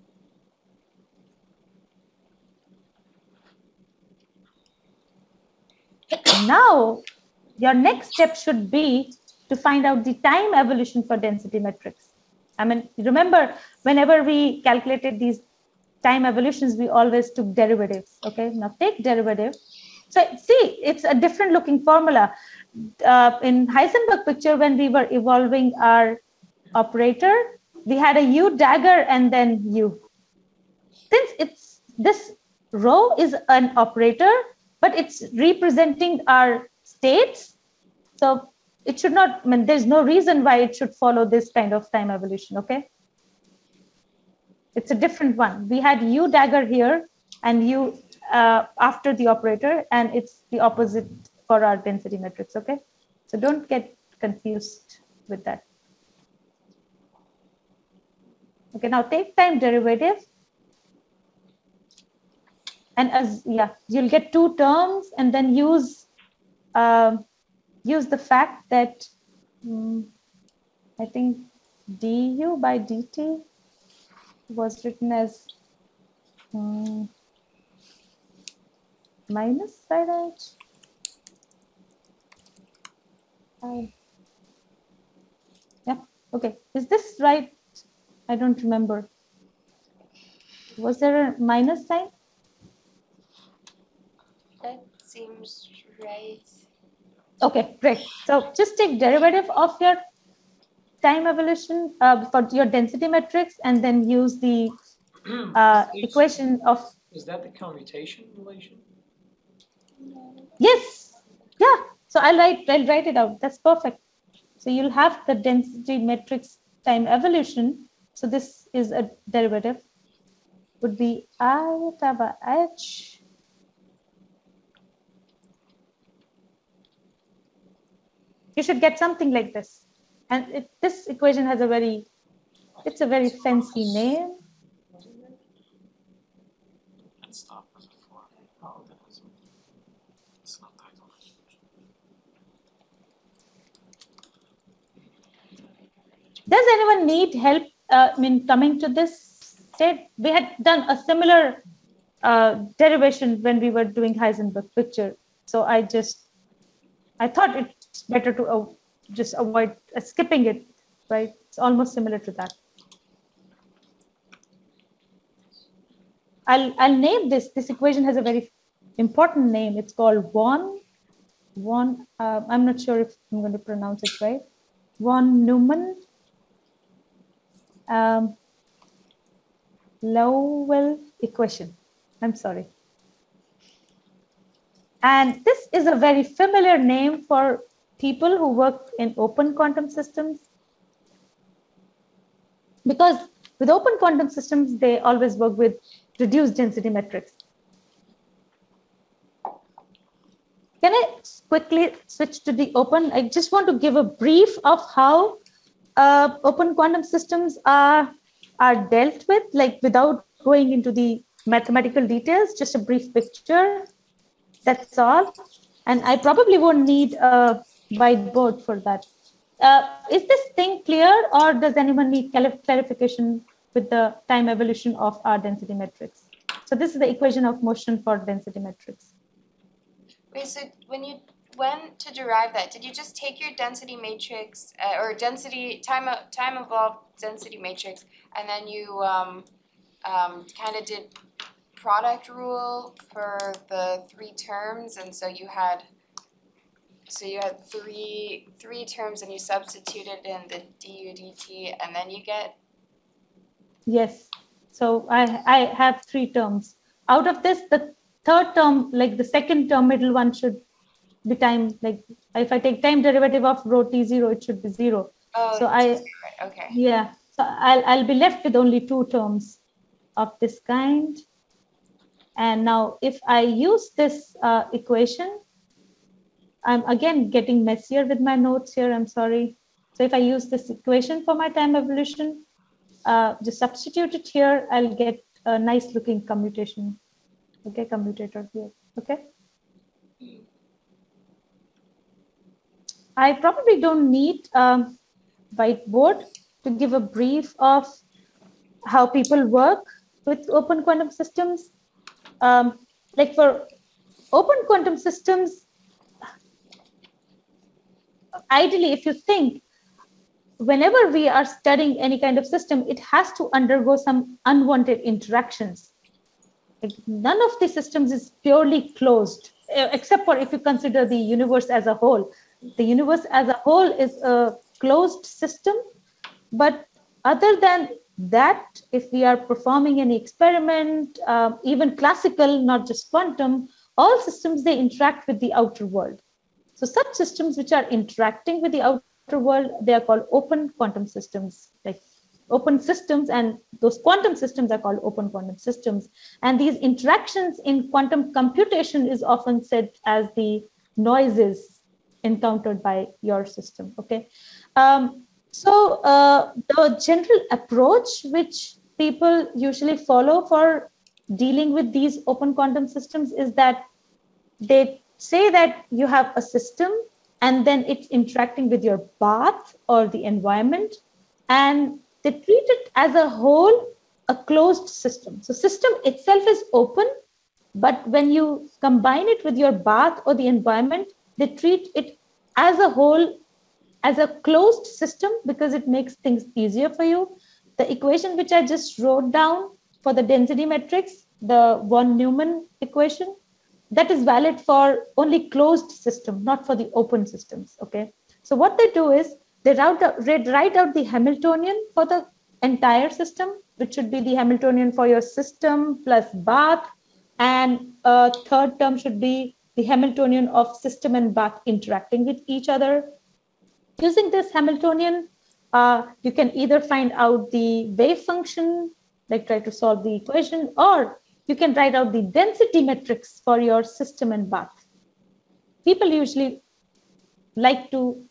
Now, your next step should be to find out the time evolution for density metrics. I mean, remember, whenever we calculated these time evolutions, we always took derivatives. Okay, now take derivative. So see, it's a different looking formula. Uh, in Heisenberg picture, when we were evolving our operator, we had a U dagger and then U. Since it's this row is an operator, but it's representing our states. So it should not, I mean, there's no reason why it should follow this kind of time evolution, okay? It's a different one. We had U dagger here and U uh, after the operator, and it's the opposite for our density metrics, okay? So don't get confused with that. Okay, now take time derivative. And as, yeah, you'll get two terms and then use, uh, use the fact that um, I think du by dt was written as um, minus by right. Uh, yeah, okay. Is this right? I don't remember. Was there a minus sign? That seems right. Okay, great. So just take derivative of your time evolution uh, for your density metrics and then use the uh, equation of. Is that the commutation relation? Yes. Yeah. So I'll write, I'll write it out. That's perfect. So you'll have the density matrix time evolution. So this is a derivative. Would be I over H. You should get something like this. And it, this equation has a very, it's a very fancy name. Let's start with the four. Oh, that is, it's not title. Does anyone need help uh, in coming to this state? We had done a similar uh, derivation when we were doing Heisenberg picture. So I just, I thought it's better to uh, just avoid uh, skipping it, right? It's almost similar to that. I'll, I'll name this. This equation has a very important name. It's called von, von uh, I'm not sure if I'm going to pronounce it right. Von Neumann um, Liouville equation. I'm sorry. And this is a very familiar name for people who work in open quantum systems. Because with open quantum systems, they always work with reduced density metrics. Can I quickly switch to the open? I just want to give a brief of how uh, open quantum systems are, are dealt with, like without going into the mathematical details, just a brief picture. That's all. And I probably won't need a whiteboard for that. Uh, is this thing clear, or does anyone need clarification with the time evolution of our density metrics? So this is the equation of motion for density metrics. Wait, so when you went to derive that, did you just take your density matrix uh, or density time time evolved density matrix, and then you um, um, kind of did product rule for the three terms, and so you had so you had three three terms, and you substituted in the du dt, and then you get. Yes. So I I have three terms. Out of this, the third term, like the second term, middle one should be time. Like if I take time derivative of rho t zero, it should be zero. Oh, so I right. Okay. Yeah. So I'll I'll be left with only two terms of this kind. And now if I use this uh, equation, I'm again getting messier with my notes here. I'm sorry. So if I use this equation for my time evolution, uh, just substitute it here. I'll get a nice looking commutation. Okay, commutator here. Okay. I probably don't need a whiteboard to give a brief of how people work with open quantum systems. Um, like for open quantum systems, ideally, if you think, whenever we are studying any kind of system, it has to undergo some unwanted interactions. Like none of the systems is purely closed, except for if you consider the universe as a whole. The universe as a whole is a closed system, but other than that, if we are performing any experiment, uh, even classical, not just quantum, all systems, they interact with the outer world. So such systems which are interacting with the outer world, they are called open quantum systems, like open systems, and those quantum systems are called open quantum systems. And these interactions in quantum computation is often said as the noises encountered by your system, okay? Um, so uh, the general approach which people usually follow for dealing with these open quantum systems is that they say that you have a system and then it's interacting with your bath or the environment, and they treat it as a whole, a closed system. So system itself is open, but when you combine it with your bath or the environment, they treat it as a whole, as a closed system, because it makes things easier for you. The equation which I just wrote down for the density matrix, the von Neumann equation, that is valid for only closed system, not for the open systems, okay? So what they do is they write out, write out the Hamiltonian for the entire system, which should be the Hamiltonian for your system plus bath, and a third term should be the Hamiltonian of system and bath interacting with each other. Using this Hamiltonian, uh, you can either find out the wave function, like try to solve the equation, or you can write out the density matrix for your system and bath. People usually like to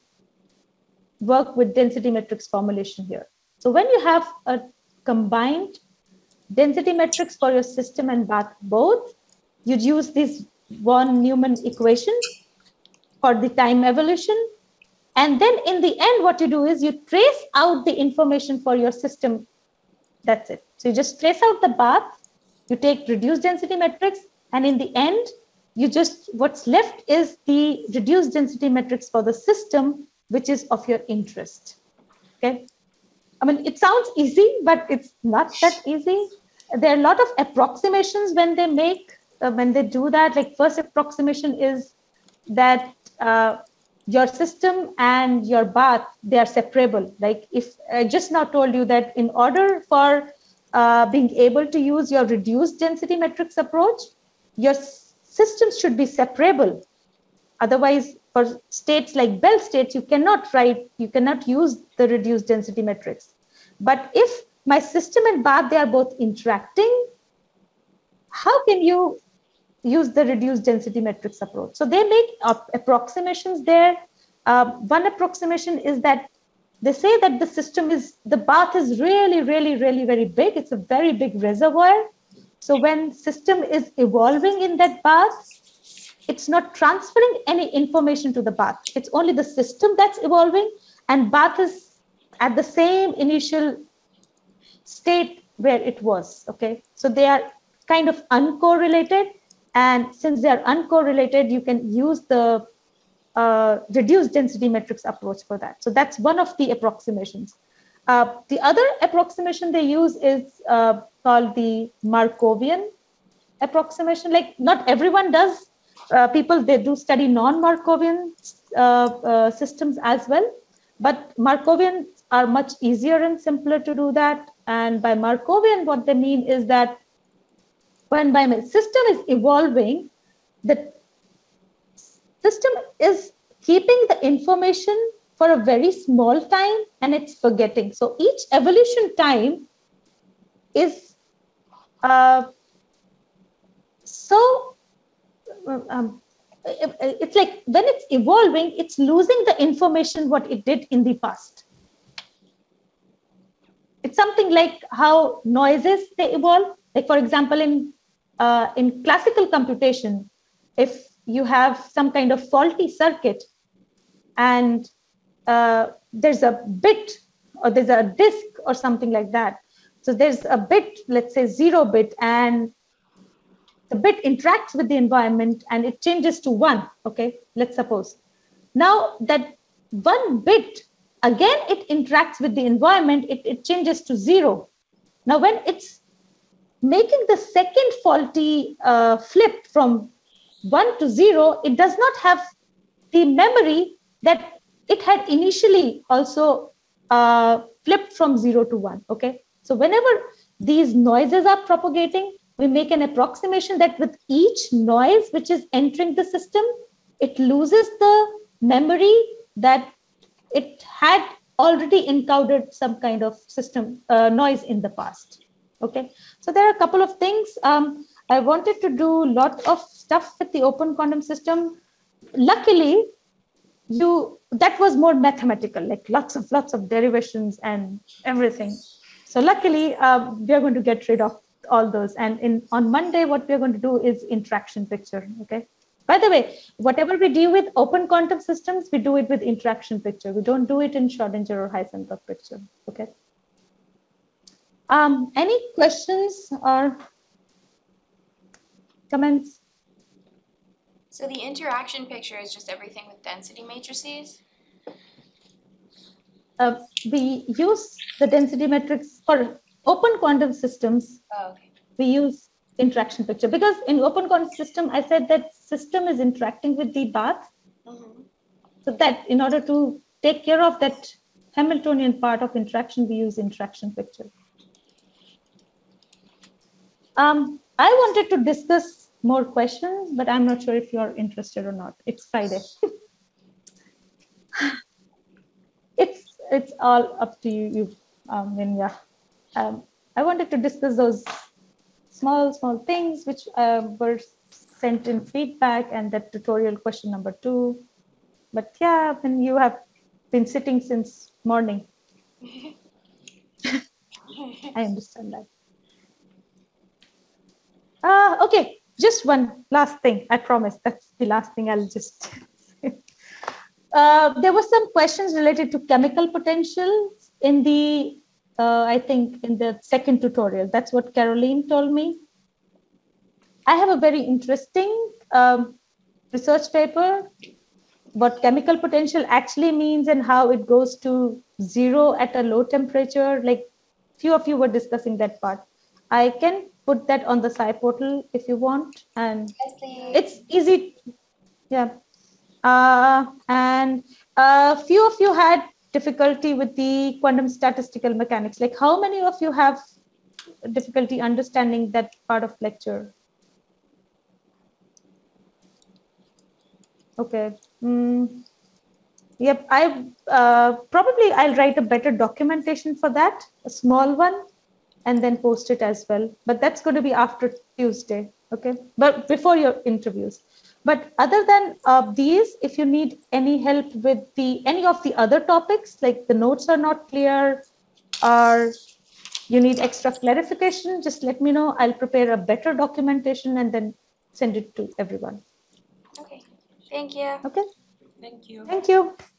work with density matrix formulation here. So when you have a combined density matrix for your system and bath both, you'd use this von Neumann equation for the time evolution. And then in the end, what you do is you trace out the information for your system. That's it. So you just trace out the bath, you take reduced density matrix, and in the end, you just, what's left is the reduced density matrix for the system, which is of your interest. Okay. I mean, it sounds easy, but it's not that easy. There are a lot of approximations when they make, uh, when they do that. Like first approximation is that uh, your system and your bath, they are separable. Like if I just now told you that in order for uh, being able to use your reduced density matrix approach, your systems should be separable. Otherwise, for states like Bell states, you cannot write, you cannot use the reduced density matrix. But if my system and bath, they are both interacting, how can you use the reduced density matrix approach? So they make up approximations there. Uh, one approximation is that they say that the system is, the bath is really, really, really very big. It's a very big reservoir. So when system is evolving in that bath, it's not transferring any information to the bath. It's only the system that's evolving, and bath is at the same initial state where it was, okay? So they are kind of uncorrelated, and since they are uncorrelated, you can use the uh, reduced density matrix approach for that. So that's one of the approximations. Uh, the other approximation they use is uh, called the Markovian approximation. Like not everyone does. Uh, people, they do study non-Markovian uh, uh, systems as well, but Markovian are much easier and simpler to do that. And by Markovian, what they mean is that when my system is evolving, the system is keeping the information for a very small time and it's forgetting. So each evolution time is uh, so Um, it, it's like when it's evolving, it's losing the information what it did in the past. it's something like how noises, they evolve. Like for example, in, uh, in classical computation, if you have some kind of faulty circuit and uh, there's a bit or there's a disk or something like that. So there's a bit, let's say zero bit, and the bit interacts with the environment and it changes to one, okay, let's suppose. Now that one bit, again, it interacts with the environment, it, it changes to zero. Now when it's making the second faulty uh, flip from one to zero, it does not have the memory that it had initially also uh, flipped from zero to one, okay? So whenever these noises are propagating, we make an approximation that with each noise which is entering the system, it loses the memory that it had already encountered some kind of system uh, noise in the past, okay? So there are a couple of things. Um, I wanted to do a lot of stuff with the open quantum system. Luckily, you that was more mathematical, like lots of lots of derivations and everything. So luckily, uh, we are going to get rid of all those. And in on Monday, what we are going to do is interaction picture, okay? By the way, whatever we do with open quantum systems, we do it with interaction picture. We don't do it in Schrodinger or Heisenberg picture, okay? Um, any questions or comments? So the interaction picture is just everything with density matrices? Uh, we use the density matrix for open quantum systems. Oh, okay. We use interaction picture because in open quantum system, I said that system is interacting with the bath. Mm-hmm. So that in order to take care of that Hamiltonian part of interaction, we use interaction picture. Um, I wanted to discuss more questions, but I'm not sure if you're interested or not. It's Friday. it's it's all up to you, you um, and yeah. Um, I wanted to discuss those small, small things which uh, were sent in feedback and that tutorial question number two. But yeah, when you have been sitting since morning, I understand that. Uh, okay, just one last thing. I promise that's the last thing I'll just uh, there were some questions related to chemical potential in the, uh, I think in the second tutorial. That's what Caroline told me. I have a very interesting um, research paper, what chemical potential actually means and how it goes to zero at a low temperature. Like few of you were discussing that part. I can put that on the Sci portal if you want, and yes, it's easy. Yeah, uh, and a few of you had difficulty with the quantum statistical mechanics. Like how many of you have difficulty understanding that part of lecture? Okay. Mm. Yep. I uh, probably I'll write a better documentation for that, a small one, and then post it as well. But that's going to be after Tuesday. Okay. But before your interviews. But other than uh, these, if you need any help with the any of the other topics, like the notes are not clear, or you need extra clarification, just let me know. I'll prepare a better documentation and then send it to everyone. Okay. Thank you. Okay. Thank you. Thank you.